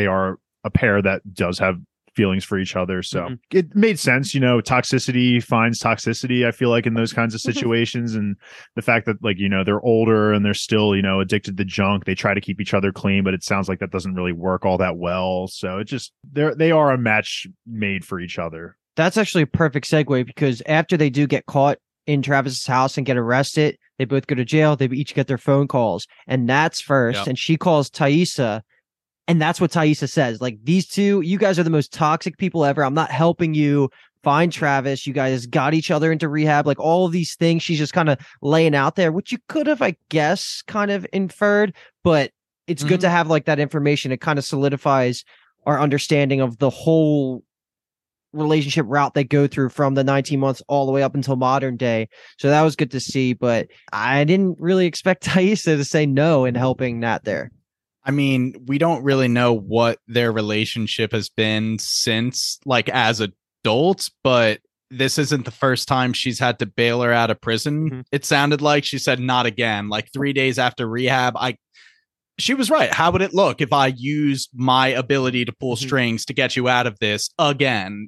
[SPEAKER 4] a pair that does have feelings for each other. So it made sense, toxicity finds toxicity, I feel like, in those kinds of situations. And the fact that, like, they're older and they're still, addicted to junk. They try to keep each other clean, but it sounds like that doesn't really work all that well. So it just, they are a match made for each other.
[SPEAKER 3] That's actually a perfect segue, because after they do get caught in Travis's house and get arrested, they both go to jail. They each get their phone calls, and Nat's first, and she calls Taissa. And that's what Taissa says. Like, these two, you guys are the most toxic people ever. I'm not helping you find Travis. You guys got each other into rehab. Like, all of these things she's just kind of laying out there, which you could have, I guess, kind of inferred. But it's good to have like that information. It kind of solidifies our understanding of the whole relationship route they go through from the 19 months all the way up until modern day. So that was good to see. But I didn't really expect Taissa to say no in helping Nat there.
[SPEAKER 1] I mean, we don't really know what their relationship has been since, like, as adults, but this isn't the first time she's had to bail her out of prison. It sounded like she said not again. Like 3 days after rehab, she was right. How would it look if I used my ability to pull strings to get you out of this again?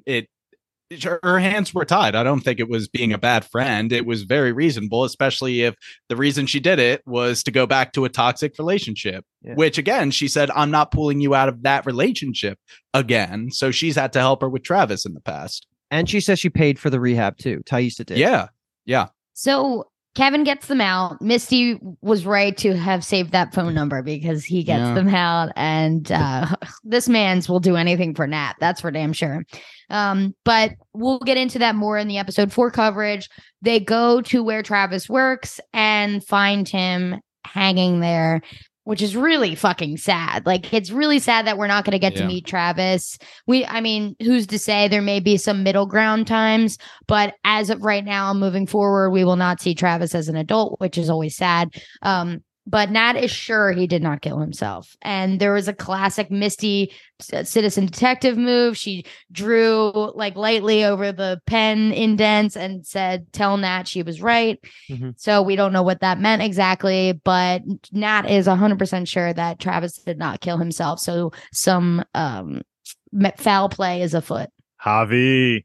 [SPEAKER 1] Her hands were tied. I don't think it was being a bad friend. It was very reasonable, especially if the reason she did it was to go back to a toxic relationship, which, again, she said, I'm not pulling you out of that relationship again. So she's had to help her with Travis in the past.
[SPEAKER 3] And she says she paid for the rehab too. Taissa did.
[SPEAKER 1] Yeah. Yeah.
[SPEAKER 2] So Kevin gets them out. Misty was right to have saved that phone number, because he gets them out, and this man's will do anything for Nat. That's for damn sure. But we'll get into that more in the episode 4 coverage. They go to where Travis works and find him hanging there, which is really fucking sad. Like, it's really sad that we're not going to get to meet Travis. I mean, who's to say? There may be some middle ground times, but as of right now, moving forward, we will not see Travis as an adult, which is always sad. But Nat is sure he did not kill himself. And there was a classic Misty citizen detective move. She drew like lightly over the pen indents and said, tell Nat she was right. So we don't know what that meant exactly, but Nat is 100% sure that Travis did not kill himself. So some foul play is afoot.
[SPEAKER 4] Javi.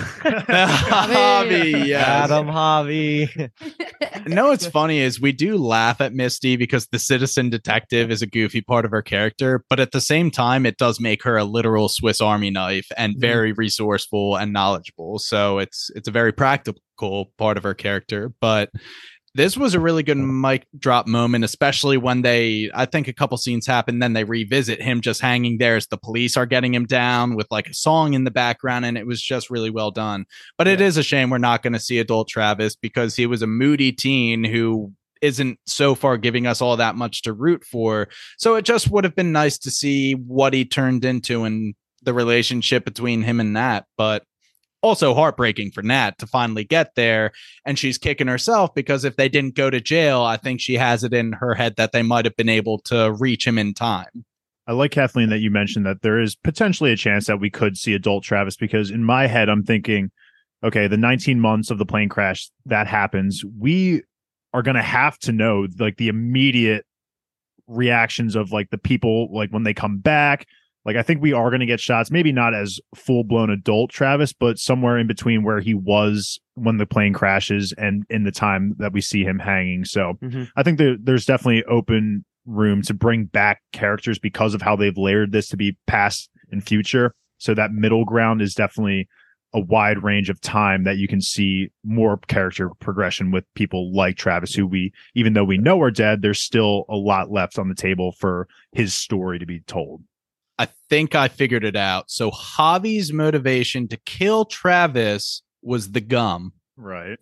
[SPEAKER 1] Javi, yes.
[SPEAKER 3] Adam Javi.
[SPEAKER 1] No, what's funny is we do laugh at Misty because the citizen detective is a goofy part of her character, but at the same time, it does make her a literal Swiss Army knife and very resourceful and knowledgeable. So it's a very practical part of her character. But this was a really good mic drop moment, especially when I think a couple scenes happen, then they revisit him just hanging there as the police are getting him down with like a song in the background, and it was just really well done. But it is a shame we're not going to see adult Travis, because he was a moody teen who isn't so far giving us all that much to root for. So it just would have been nice to see what he turned into and the relationship between him and Nat. But Also heartbreaking for Nat to finally get there. And she's kicking herself because if they didn't go to jail, I think she has it in her head that they might have been able to reach him in time.
[SPEAKER 4] I like, Kathleen, that you mentioned that there is potentially a chance that we could see adult Travis, because in my head, I'm thinking, okay, the 19 months of the plane crash that happens, we are going to have to know like the immediate reactions of like the people, like when they come back. Like, I think we are going to get shots, maybe not as full blown adult Travis, but somewhere in between where he was when the plane crashes and in the time that we see him hanging. So I think there's definitely open room to bring back characters because of how they've layered this to be past and future. So that middle ground is definitely a wide range of time that you can see more character progression with people like Travis, who we, even though we know are dead, there's still a lot left on the table for his story to be told.
[SPEAKER 1] I think I figured it out. So Javi's motivation to kill Travis was the gum.
[SPEAKER 4] Right.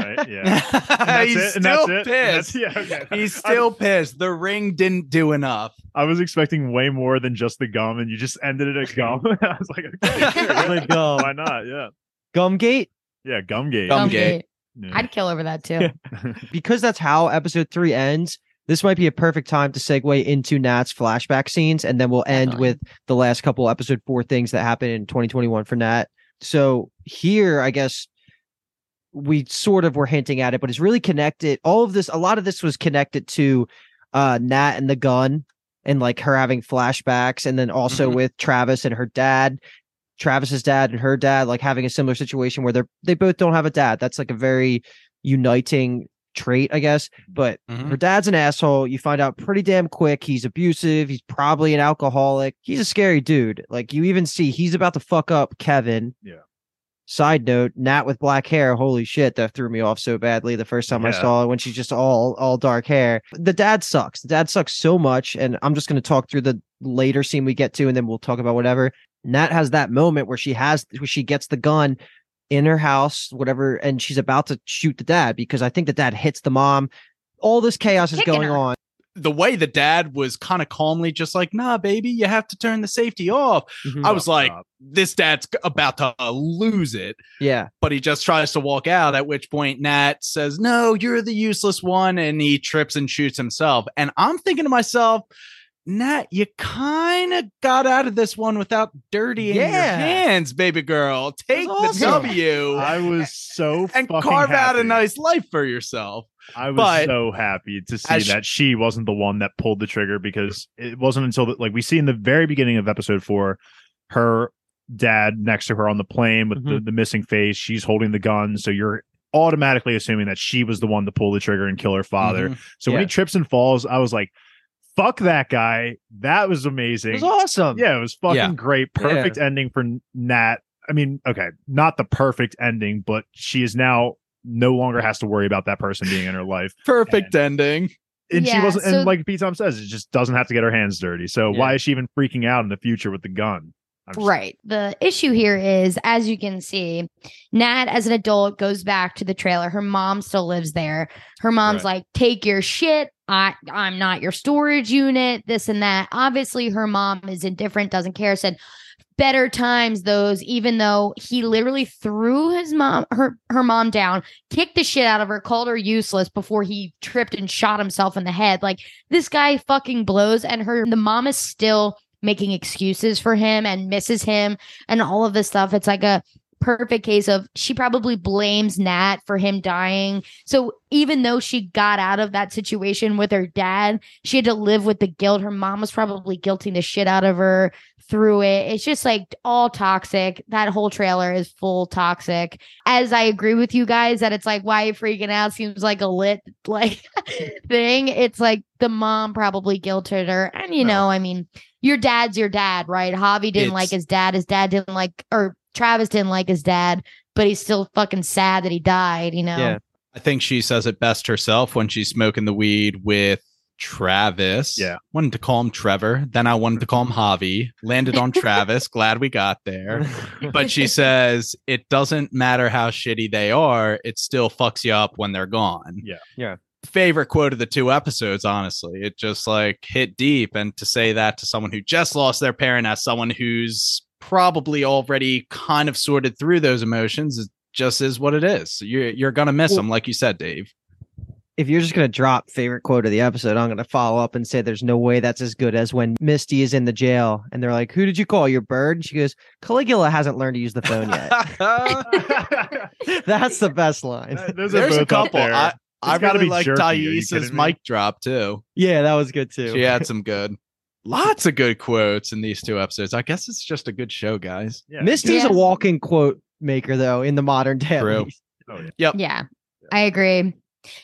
[SPEAKER 4] Yeah.
[SPEAKER 1] He's still pissed. He's still pissed. The ring didn't do enough.
[SPEAKER 4] I was expecting way more than just the gum, and you just ended it at gum. I was like, okay,
[SPEAKER 3] gum.
[SPEAKER 4] Why not? Yeah.
[SPEAKER 3] Gumgate?
[SPEAKER 4] Yeah, Gumgate.
[SPEAKER 1] Gumgate.
[SPEAKER 2] Yeah. I'd kill over that too.
[SPEAKER 3] Because that's how episode 3 ends. This might be a perfect time to segue into Nat's flashback scenes, and then we'll end with the last couple episode 4 things that happened in 2021 for Nat. So here, I guess we sort of were hinting at it, but it's really connected. A lot of this was connected to Nat and the gun and like her having flashbacks, and then also with Travis and her dad, Travis's dad and her dad, like having a similar situation where they both don't have a dad. That's like a very uniting trait, I guess. But her dad's an asshole. You find out pretty damn quick he's abusive. He's probably an alcoholic. He's a scary dude. Like, you even see he's about to fuck up Kevin.
[SPEAKER 4] Yeah.
[SPEAKER 3] Side note, Nat with black hair, holy shit, that threw me off so badly the first time I saw it, when she's just all dark hair. The dad sucks. The dad sucks so much, and I'm just going to talk through the later scene we get to, and then we'll talk about whatever. Nat has that moment where she gets the gun in her house, whatever, and she's about to shoot the dad because I think the dad hits the mom. All this chaos is going on.
[SPEAKER 1] The way the dad was kind of calmly just like, nah, baby, you have to turn the safety off. I was like, this dad's about to lose it.
[SPEAKER 3] Yeah.
[SPEAKER 1] But he just tries to walk out, at which point Nat says, no, you're the useless one. And he trips and shoots himself. And I'm thinking to myself, Nat, you kind of got out of this one without dirtying your hands, baby girl. Take the W.
[SPEAKER 4] I was so
[SPEAKER 1] and
[SPEAKER 4] fucking
[SPEAKER 1] carve
[SPEAKER 4] happy.
[SPEAKER 1] out a nice life for yourself.
[SPEAKER 4] I was so happy to see that she wasn't the one that pulled the trigger, because it wasn't until like we see in the very beginning of episode 4, her dad next to her on the plane with the missing face. She's holding the gun, so you're automatically assuming that she was the one to pull the trigger and kill her father. So when he trips and falls, I was like, fuck that guy. That was amazing.
[SPEAKER 3] It was awesome.
[SPEAKER 4] Yeah, it was fucking great. Perfect ending for Nat. I mean, okay, not the perfect ending, but she is now no longer has to worry about that person being in her life.
[SPEAKER 1] Perfect ending.
[SPEAKER 4] And she wasn't, and like Pete Tom says, it just doesn't have to get her hands dirty. So why is she even freaking out in the future with the gun?
[SPEAKER 2] Right. The issue here is, as you can see, Nat as an adult goes back to the trailer. Her mom still lives there. Her mom's like, take your shit. I'm not your storage unit, this and that. Obviously, her mom is indifferent, doesn't care, said better times those, even though he literally threw her mom down, kicked the shit out of her, called her useless before he tripped and shot himself in the head. Like, this guy fucking blows, and the mom is still making excuses for him and misses him and all of this stuff. It's like a perfect case of she probably blames Nat for him dying. So even though she got out of that situation with her dad, she had to live with the guilt. Her mom was probably guilting the shit out of her through it. It's just like all toxic. That whole trailer is full toxic. As I agree with you guys that it's like, why are you freaking out? Seems like a lit like thing. It's like the mom probably guilted her. And you know, I mean, your dad's your dad, right? Javi didn't like his dad. His dad didn't like, or Travis didn't like his dad, but he's still fucking sad that he died, you know?
[SPEAKER 1] Yeah. I think she says it best herself when she's smoking the weed with Travis.
[SPEAKER 4] Yeah.
[SPEAKER 1] Wanted to call him Trevor. Then I wanted to call him Javi. Landed on Travis. Glad we got there. But she says it doesn't matter how shitty they are. It still fucks you up when they're gone.
[SPEAKER 4] Yeah.
[SPEAKER 3] Yeah.
[SPEAKER 1] Favorite quote of the 2 episodes, honestly. It just like hit deep. And to say that to someone who just lost their parent, as someone who's probably already kind of sorted through those emotions. It just is what it is. You're gonna miss them, like you said, Dave.
[SPEAKER 3] If you're just going to drop favorite quote of the episode, I'm going to follow up and say there's no way that's as good as when Misty is in the jail and they're like, who did you call? Your bird? And she goes, Caligula hasn't learned to use the phone yet. That's the best line.
[SPEAKER 4] Those are
[SPEAKER 1] There's a
[SPEAKER 4] both up
[SPEAKER 1] couple.
[SPEAKER 4] there.
[SPEAKER 1] I
[SPEAKER 4] gotta
[SPEAKER 1] really
[SPEAKER 4] be
[SPEAKER 1] like
[SPEAKER 4] jerky. Are you
[SPEAKER 1] Thais's
[SPEAKER 4] kidding me?
[SPEAKER 1] mic drop too.
[SPEAKER 3] Yeah, that was good too.
[SPEAKER 1] She had some lots of good quotes in these 2 episodes. I guess it's just a good show, guys.
[SPEAKER 4] Yeah.
[SPEAKER 3] Misty's
[SPEAKER 2] Yeah.
[SPEAKER 3] a walking quote maker, though, in the modern day. at
[SPEAKER 1] True.
[SPEAKER 3] least.
[SPEAKER 4] Oh, yeah.
[SPEAKER 1] Yep.
[SPEAKER 2] Yeah, I agree.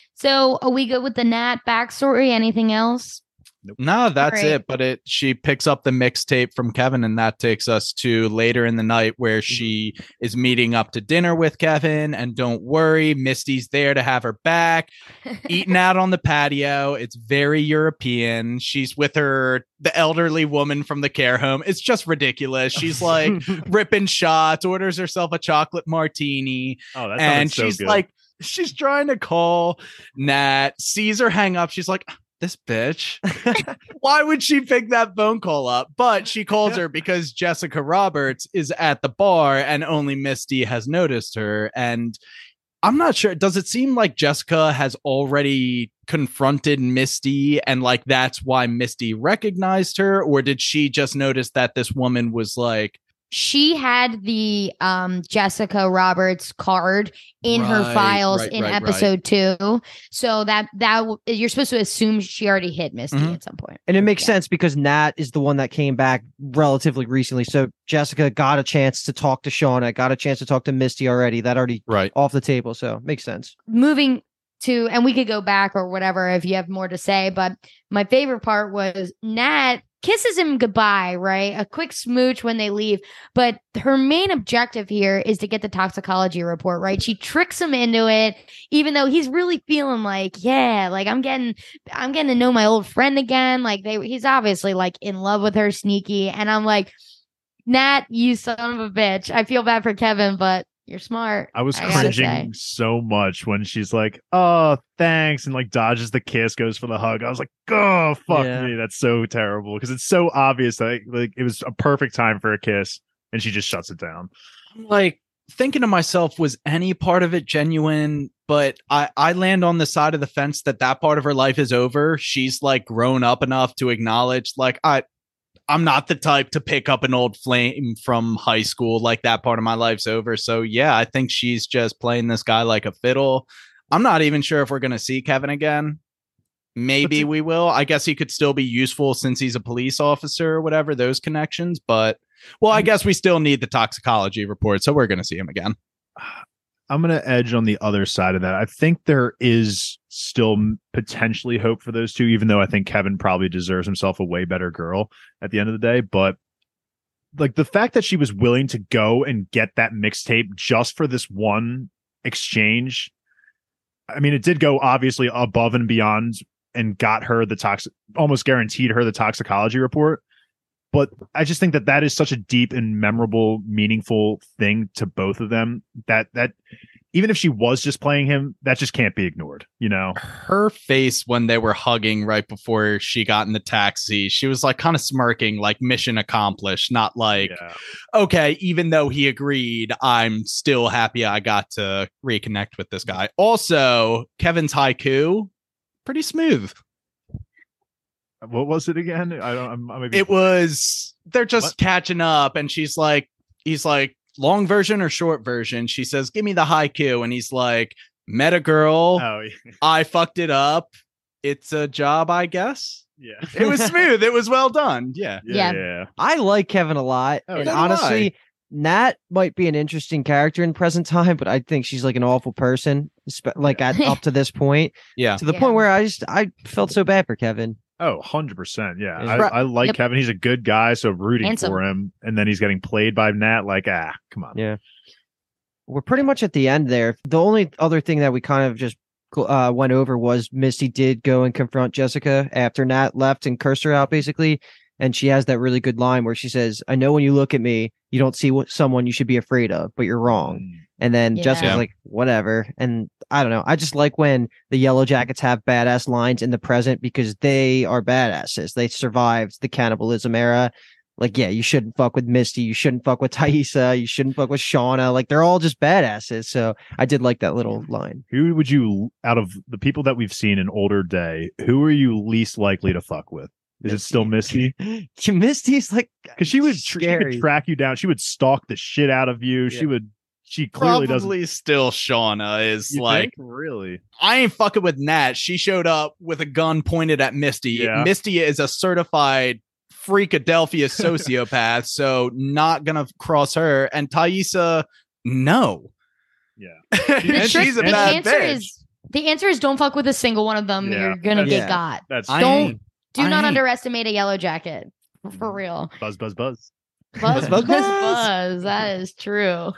[SPEAKER 2] So are we good with the Nat backstory? Anything else?
[SPEAKER 1] No, that's
[SPEAKER 2] Right.
[SPEAKER 1] it. But she picks up the mixtape from Kevin, and that takes us to later in the night where she is meeting up to dinner with Kevin. And don't worry, Misty's there to have her back, eating out on the patio. It's very European. She's with the elderly woman from the care home. It's just ridiculous. She's like ripping shots, orders herself a chocolate martini,
[SPEAKER 4] Oh, that
[SPEAKER 1] and
[SPEAKER 4] sounds so
[SPEAKER 1] she's
[SPEAKER 4] good.
[SPEAKER 1] like, she's trying to call Nat, sees her hang up. She's like, this bitch. Why would she pick that phone call up? But she calls her because Jessica Roberts is at the bar and only Misty has noticed her. And I'm not sure. Does it seem like Jessica has already confronted Misty and like that's why Misty recognized her? Or did she just notice that this woman was like,
[SPEAKER 2] She had the Jessica Roberts card in her
[SPEAKER 1] Right,
[SPEAKER 2] files
[SPEAKER 1] right,
[SPEAKER 2] in
[SPEAKER 1] right,
[SPEAKER 2] episode 2. So you're supposed to assume she already hit Misty
[SPEAKER 1] Mhm.
[SPEAKER 2] at some point.
[SPEAKER 3] And it makes
[SPEAKER 2] Yeah.
[SPEAKER 3] sense because Nat is the one that came back relatively recently. So Jessica got a chance to talk to Shauna, got a chance to talk to Misty already. That already
[SPEAKER 1] right.
[SPEAKER 3] off the table. So makes sense.
[SPEAKER 2] Moving to, and we could go back or whatever if you have more to say, but my favorite part was Nat kisses him goodbye, right? A quick smooch when they leave. But her main objective here is to get the toxicology report, right? She tricks him into it, even though he's really feeling like, yeah, like I'm getting to know my old friend again. Like he's obviously like in love with her sneaky. And I'm like, Nat, you son of a bitch. I feel bad for Kevin, but you're smart.
[SPEAKER 4] I was
[SPEAKER 2] gotta
[SPEAKER 4] cringing
[SPEAKER 2] say.
[SPEAKER 4] so much when she's like, "Oh, thanks," and like dodges the kiss, goes for the hug. I was like, "Oh, fuck
[SPEAKER 3] Yeah.
[SPEAKER 4] me, that's so terrible." Because it's so obvious that like it was a perfect time for a kiss, and she just shuts it down.
[SPEAKER 1] Like thinking to myself, was any part of it genuine? But I land on the side of the fence that part of her life is over. She's like grown up enough to acknowledge, like, I'm not the type to pick up an old flame from high school. Like that part of my life's over. So yeah, I think she's just playing this guy like a fiddle. I'm not even sure if we're going to see Kevin again. Maybe we will. I guess he could still be useful since he's a police officer or whatever, those connections. But well, I guess we still need the toxicology report. So we're going to see him again.
[SPEAKER 4] I'm going to edge on the other side of that. I think there is still potentially hope for those two, even though I think Kevin probably deserves himself a way better girl at the end of the day. But like the fact that she was willing to go and get that mixtape just for this one exchange. I mean, it did go obviously above and beyond and got her almost guaranteed her the toxicology report. But I just think that is such a deep and memorable, meaningful thing to both of them that even if she was just playing him, that just can't be ignored, you know?
[SPEAKER 1] Her face when they were hugging right before she got in the taxi, she was like kind of smirking, like mission accomplished, not like,
[SPEAKER 4] Yeah.
[SPEAKER 1] okay, even though he agreed, I'm still happy I got to reconnect with this guy. Also, Kevin's haiku, pretty smooth.
[SPEAKER 4] What was it again?
[SPEAKER 1] It was they're just
[SPEAKER 4] What?
[SPEAKER 1] catching up, and he's like, long version or short version? She says, give me the haiku, and he's like, met a girl,
[SPEAKER 4] Oh, yeah.
[SPEAKER 1] I fucked it up. It's a job, I guess.
[SPEAKER 4] Yeah.
[SPEAKER 1] It was smooth. It was well done. Yeah.
[SPEAKER 2] Yeah.
[SPEAKER 3] I like Kevin a lot.
[SPEAKER 4] Oh,
[SPEAKER 3] And
[SPEAKER 1] so do
[SPEAKER 3] honestly, Nat might be an interesting character in present time, but I think she's like an awful person, like up to this point,
[SPEAKER 1] Yeah.
[SPEAKER 3] to the
[SPEAKER 2] Yeah.
[SPEAKER 3] point where I felt so bad for Kevin.
[SPEAKER 4] Oh, 100%. Yeah.
[SPEAKER 3] Yeah.
[SPEAKER 4] I like
[SPEAKER 2] Yep.
[SPEAKER 4] Kevin. He's a good guy. So rooting
[SPEAKER 2] Handsome.
[SPEAKER 4] for him. And then he's getting played by Nat. Like, come on.
[SPEAKER 3] Yeah. We're pretty much at the end there. The only other thing that we kind of just went over was Misty did go and confront Jessica after Nat left and cursed her out, basically. And she has that really good line where she says, I know when you look at me, you don't see someone you should be afraid of, but you're wrong. And then
[SPEAKER 2] Yeah.
[SPEAKER 3] Jessica's
[SPEAKER 1] Yeah.
[SPEAKER 3] like, whatever. And I don't know. I just like when the Yellow Jackets have badass lines in the present because they are badasses. They survived the cannibalism era. like, yeah, you shouldn't fuck with Misty, you shouldn't fuck with Taissa, you shouldn't fuck with Shauna. Like, they're all just badasses. So I did like that little line.
[SPEAKER 4] Who would you, out of the people that we've seen in Older Day, who are you least likely to fuck with? Is it still Misty?
[SPEAKER 3] Misty's like,
[SPEAKER 4] Because she would track you down. She would stalk the shit out of you.
[SPEAKER 3] Yeah.
[SPEAKER 4] She clearly
[SPEAKER 1] Probably still Shauna is
[SPEAKER 4] You
[SPEAKER 1] like,
[SPEAKER 4] think? Really?
[SPEAKER 1] I ain't fucking with Nat. She showed up with a gun pointed at Misty.
[SPEAKER 4] Yeah.
[SPEAKER 1] Misty is a certified Freakadelphia sociopath, so not gonna cross her. And Taissa, no.
[SPEAKER 4] Yeah.
[SPEAKER 1] She's a
[SPEAKER 2] the
[SPEAKER 1] bad
[SPEAKER 2] answer
[SPEAKER 1] bitch.
[SPEAKER 2] the answer is don't fuck with a single one of them.
[SPEAKER 4] Yeah.
[SPEAKER 2] You're gonna
[SPEAKER 3] Yeah.
[SPEAKER 2] get got.
[SPEAKER 4] That's
[SPEAKER 1] I
[SPEAKER 2] Don't-
[SPEAKER 1] ain't.
[SPEAKER 2] Do
[SPEAKER 1] I
[SPEAKER 2] not
[SPEAKER 1] ain't.
[SPEAKER 2] underestimate a yellow jacket. For real.
[SPEAKER 4] buzz, buzz, buzz.
[SPEAKER 2] Buzz, buzz, buzz. That is true.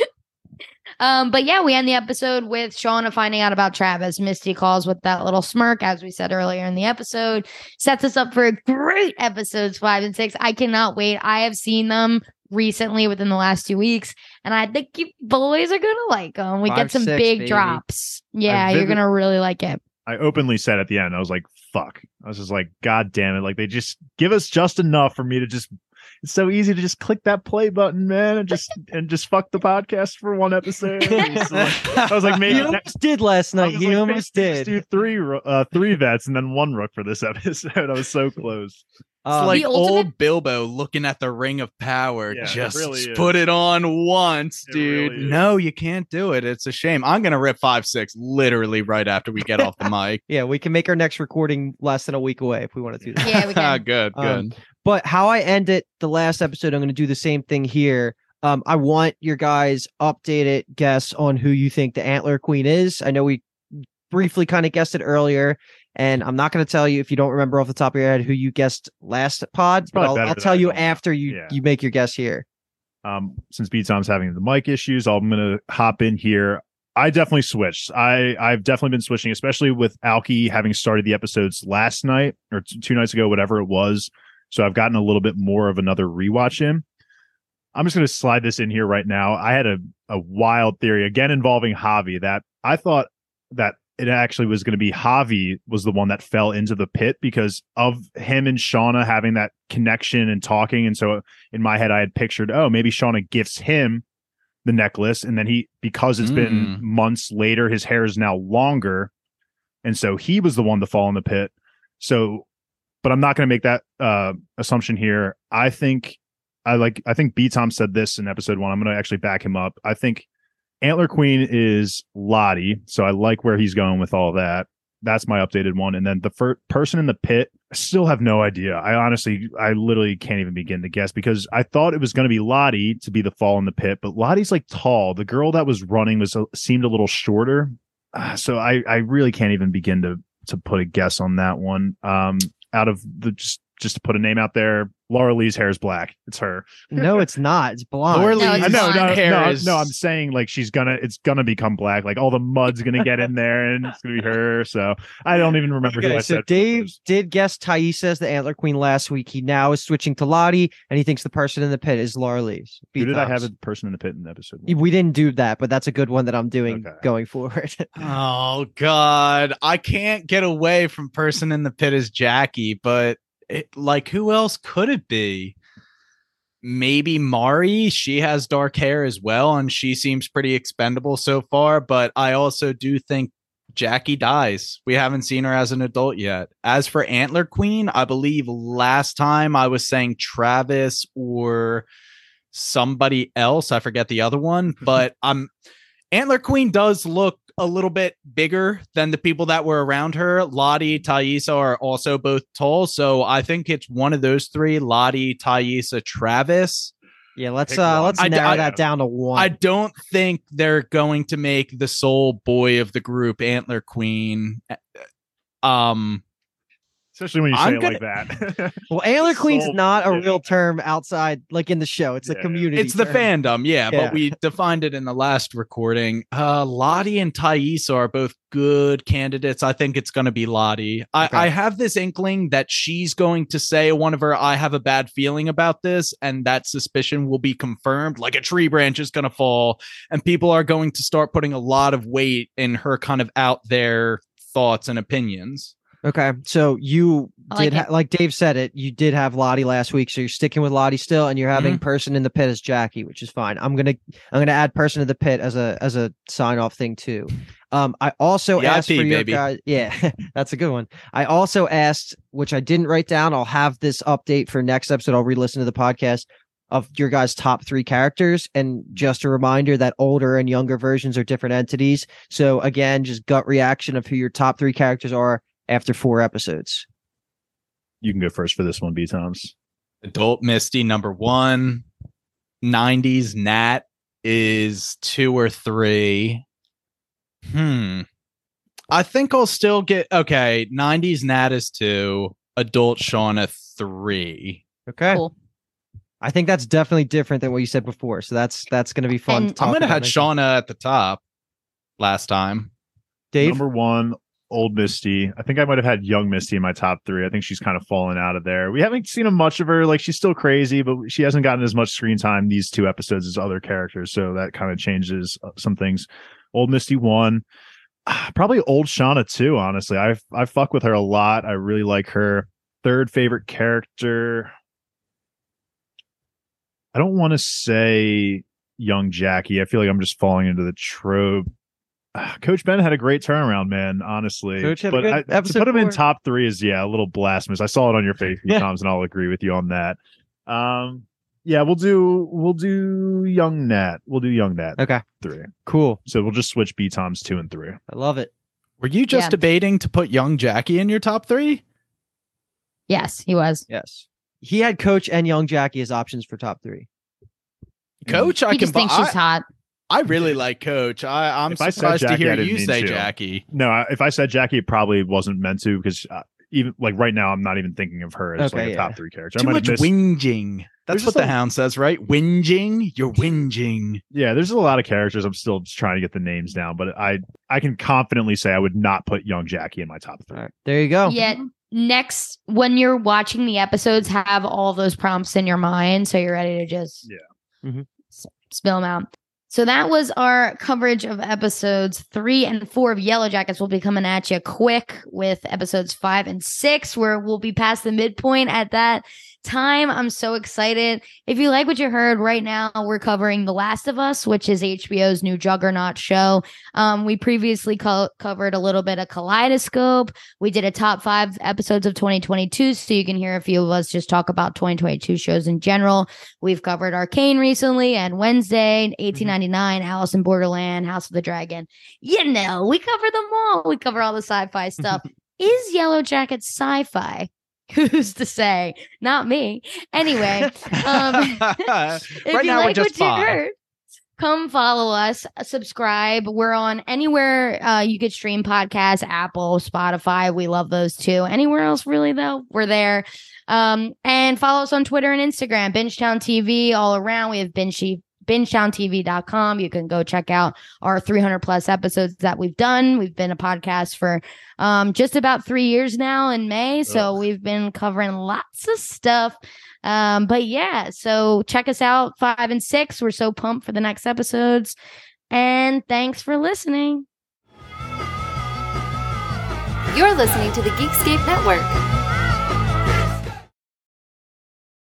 [SPEAKER 2] But yeah, we end the episode with Shauna finding out about Travis. Misty calls with that little smirk, as we said earlier in the episode. Sets us up for a great episodes 5 and 6. I cannot wait. I have seen them recently within the last 2 weeks, and I think you boys are gonna like them. We
[SPEAKER 3] 5,
[SPEAKER 2] get some
[SPEAKER 3] 6,
[SPEAKER 2] big
[SPEAKER 3] baby.
[SPEAKER 2] drops. Yeah, you're gonna really like it.
[SPEAKER 4] I openly said at the end, I was like, fuck. I was just like, God damn it. Like, they just give us just enough for me to just, it's so easy to just click that play button, man, and just fuck the podcast for one episode. So, like, I was like, maybe
[SPEAKER 3] You almost did last
[SPEAKER 4] I
[SPEAKER 3] night.
[SPEAKER 4] was
[SPEAKER 3] You
[SPEAKER 4] like,
[SPEAKER 3] almost
[SPEAKER 4] maybe just
[SPEAKER 3] did.
[SPEAKER 4] do three vets and then one rook for this episode. I was so close.
[SPEAKER 1] It's like
[SPEAKER 2] The ultimate-
[SPEAKER 1] old Bilbo looking at the Ring of Power.
[SPEAKER 4] Yeah, it
[SPEAKER 1] Just
[SPEAKER 4] really is.
[SPEAKER 1] put it on once,
[SPEAKER 4] It
[SPEAKER 1] dude.
[SPEAKER 4] really is.
[SPEAKER 1] No, you can't do it. It's a shame. I'm gonna rip 5-6 literally right after we get off the mic.
[SPEAKER 3] Yeah, we can make our next recording less than a week away if we want to do that.
[SPEAKER 2] Yeah, we can.
[SPEAKER 1] Good, good.
[SPEAKER 3] Um, But how I ended the last episode, I'm going to do the same thing here. I want your guys' updated guess on who you think the Antler Queen is. I know we briefly kind of guessed it earlier, and I'm not going to tell you if you don't remember off the top of your head who you guessed last pod. But
[SPEAKER 4] probably
[SPEAKER 3] I'll,
[SPEAKER 4] better
[SPEAKER 3] I'll
[SPEAKER 4] that
[SPEAKER 3] tell
[SPEAKER 4] I
[SPEAKER 3] you
[SPEAKER 4] don't.
[SPEAKER 3] after you
[SPEAKER 4] Yeah.
[SPEAKER 3] you make your guess here.
[SPEAKER 4] Since B Tom's having the mic issues, I'm gonna hop in here. I definitely switched. I've definitely been switching, especially with Alki having started the episodes last night or 2 nights ago, whatever it was. So I've gotten a little bit more of another rewatch in. I'm just gonna slide this in here right now. I had a wild theory again involving Javi that I thought that it actually was going to be Javi was the one that fell into the pit because of him and Shauna having that connection and talking. And so in my head, I had pictured, oh, maybe Shauna gifts him the necklace. And then because it's been months later, his hair is now longer. And so he was the one to fall in the pit. So, but I'm not going to make that assumption here. I think B Tom said this in episode 1. I'm going to actually back him up. I think Antler Queen is Lottie, so I like where he's going with all that. That's my updated one. And then the first person in the pit, I still have no idea. I literally can't even begin to guess because I thought it was going to be Lottie to be the fall in the pit, but Lottie's like tall. The girl that was running seemed a little shorter, so I really can't even begin to put a guess on that one. Out of the just to put a name out there, Laura Lee's hair is black. It's her.
[SPEAKER 3] No, it's not. It's blonde.
[SPEAKER 1] Laura
[SPEAKER 2] No,
[SPEAKER 1] Lee's
[SPEAKER 2] it's blonde.
[SPEAKER 1] hair is-
[SPEAKER 4] I'm saying like it's gonna become black. Like all the mud's gonna get in there, and it's gonna be her. So I don't even remember who
[SPEAKER 3] Okay,
[SPEAKER 4] I
[SPEAKER 3] so
[SPEAKER 4] said.
[SPEAKER 3] Dave
[SPEAKER 4] first.
[SPEAKER 3] did guess Taissa as the Antler Queen last week. He now is switching to Lottie, and he thinks the person in the pit is Laura Lee's.
[SPEAKER 4] Who did I have a person in the pit in episode 1?
[SPEAKER 3] We didn't do that, but that's a good one that I'm doing
[SPEAKER 4] Okay.
[SPEAKER 3] going forward.
[SPEAKER 1] Oh God, I can't get away from person in the pit as Jackie, but who else could it be? Maybe Mari. She has dark hair as well, and she seems pretty expendable so far. But I also do think Jackie dies. We haven't seen her as an adult yet. As for Antler Queen, I believe last time I was saying Travis or somebody else. I forget the other one, but Antler Queen does look a little bit bigger than the people that were around her. Lottie, Taissa are also both tall, so I think it's one of those 3: Lottie, Taissa, Travis.
[SPEAKER 3] Yeah, let's
[SPEAKER 4] Pick one.
[SPEAKER 3] let's
[SPEAKER 1] I-
[SPEAKER 3] narrow
[SPEAKER 1] I-
[SPEAKER 3] that down to one.
[SPEAKER 1] I don't think they're going to make the sole boy of the group Antler Queen.
[SPEAKER 4] Especially when you say
[SPEAKER 1] I'm
[SPEAKER 4] it like that.
[SPEAKER 3] Well, Antler Queen's
[SPEAKER 4] Soul-
[SPEAKER 3] not a
[SPEAKER 4] yeah.
[SPEAKER 3] real term outside, like in the show. It's a
[SPEAKER 4] Yeah.
[SPEAKER 3] community.
[SPEAKER 1] It's the
[SPEAKER 3] term.
[SPEAKER 1] fandom, yeah,
[SPEAKER 3] Yeah.
[SPEAKER 1] but we defined it in the last recording. Lottie and Taissa are both good candidates. I think it's going to be Lottie.
[SPEAKER 3] Okay.
[SPEAKER 1] I have this inkling that she's going to say one of her, I have a bad feeling about this, and that suspicion will be confirmed. Like a tree branch is going to fall, and people are going to start putting a lot of weight in her kind of out there thoughts and opinions.
[SPEAKER 3] Okay, so you
[SPEAKER 2] I
[SPEAKER 3] did
[SPEAKER 2] like it.
[SPEAKER 3] like Dave said it. You did have Lottie last week, so you're sticking with Lottie still, and you're having Person in the Pit as Jackie, which is fine. I'm gonna add Person in the Pit as a sign off thing too. I also asked for your guys. Yeah, that's a good one. I also asked, which I didn't write down. I'll have this update for next episode. I'll re-listen to the podcast of your guys' top 3 characters, and just a reminder that older and younger versions are different entities. So again, just gut reaction of who your top 3 characters are after 4 episodes.
[SPEAKER 4] You can go first for this one, B Toms.
[SPEAKER 1] Adult Misty number 1. 90s Nat is 2 or 3. I think I'll still get 90s Nat is 2. Adult Shauna 3.
[SPEAKER 3] Okay.
[SPEAKER 2] Cool.
[SPEAKER 3] I think that's definitely different than what you said before. So that's going to be fun.
[SPEAKER 2] And
[SPEAKER 3] to
[SPEAKER 1] I'm
[SPEAKER 3] talk
[SPEAKER 1] gonna
[SPEAKER 3] about
[SPEAKER 1] have
[SPEAKER 3] next
[SPEAKER 1] Shauna at the top last time.
[SPEAKER 3] Dave.
[SPEAKER 4] Number 1, Old Misty. I think I might have had Young Misty in my top 3. I think she's kind of fallen out of there. We haven't seen much of her. Like, she's still crazy, but she hasn't gotten as much screen time these 2 episodes as other characters. So that kind of changes some things. Old Misty 1. Probably Old Shauna 2, honestly. I fuck with her a lot. I really like her. 3rd favorite character. I don't want to say Young Jackie. I feel like I'm just falling into the trope. Coach Ben had a great turnaround, man, honestly.
[SPEAKER 3] Coach had
[SPEAKER 4] but
[SPEAKER 3] a good
[SPEAKER 4] to put him in
[SPEAKER 3] 4.
[SPEAKER 4] top 3 is, a little blasphemous. I saw it on your face, Toms, and I'll agree with you on that. We'll do Young Nat. We'll do Young Nat.
[SPEAKER 3] Okay.
[SPEAKER 4] 3.
[SPEAKER 3] Cool.
[SPEAKER 4] So we'll just switch B Toms 2 and 3.
[SPEAKER 3] I love it.
[SPEAKER 1] Were you just debating to put Young Jackie in your top 3?
[SPEAKER 2] Yes, he was.
[SPEAKER 3] Yes. He had Coach and Young Jackie as options for top 3.
[SPEAKER 1] Coach, I
[SPEAKER 2] He
[SPEAKER 1] can
[SPEAKER 2] just thinks she's hot.
[SPEAKER 1] I really like Coach. I'm
[SPEAKER 4] If I said
[SPEAKER 1] surprised to
[SPEAKER 4] Jackie, I
[SPEAKER 1] hear
[SPEAKER 4] didn't
[SPEAKER 1] you
[SPEAKER 4] mean
[SPEAKER 1] say
[SPEAKER 4] to.
[SPEAKER 1] Jackie.
[SPEAKER 4] No, if I said Jackie, it probably wasn't meant to, because even like right now, I'm not even thinking of her as like a top 3 character.
[SPEAKER 1] Too much whinging. That's what the hound says, right? Whinging. You're whinging.
[SPEAKER 4] Yeah, there's a lot of characters. I'm still just trying to get the names down, but I can confidently say I would not put Young Jackie in my top 3.
[SPEAKER 3] All right. There you go.
[SPEAKER 2] Yet next, when you're watching the episodes, have all those prompts in your mind, so you're ready to just spill them out. So that was our coverage of episodes 3 and 4 of Yellow Jackets. We'll be coming at you quick with episodes 5 and 6, where we'll be past the midpoint at that time. I'm so excited. If you like what you heard right now, we're covering The Last of Us, which is HBO's new juggernaut show. We previously covered a little bit of Kaleidoscope. We did a top 5 episodes of 2022, so you can hear a few of us just talk about 2022 shows in general. We've covered Arcane recently, and Wednesday, 1899, Alice in Borderland, House of the Dragon. You know, we cover them all. We cover all the sci-fi stuff. Is Yellow Jackets sci-fi? Who's to say? Not me. Anyway, if
[SPEAKER 1] right
[SPEAKER 2] you
[SPEAKER 1] now
[SPEAKER 2] like
[SPEAKER 1] we're just
[SPEAKER 2] what you
[SPEAKER 1] fine.
[SPEAKER 2] heard, come follow us, subscribe. We're on anywhere you could stream podcasts, Apple, Spotify. We love those too. Anywhere else, really, though, we're there. And follow us on Twitter and Instagram, Bingetown TV, all around. We have BingetownTV.com. You can go check out our 300 plus episodes that we've done. We've been a podcast for just about 3 years now in May. So we've been covering lots of stuff. But yeah, so check us out 5 and 6. We're so pumped for the next episodes. And thanks for listening.
[SPEAKER 5] You're listening to the Geekscape Network.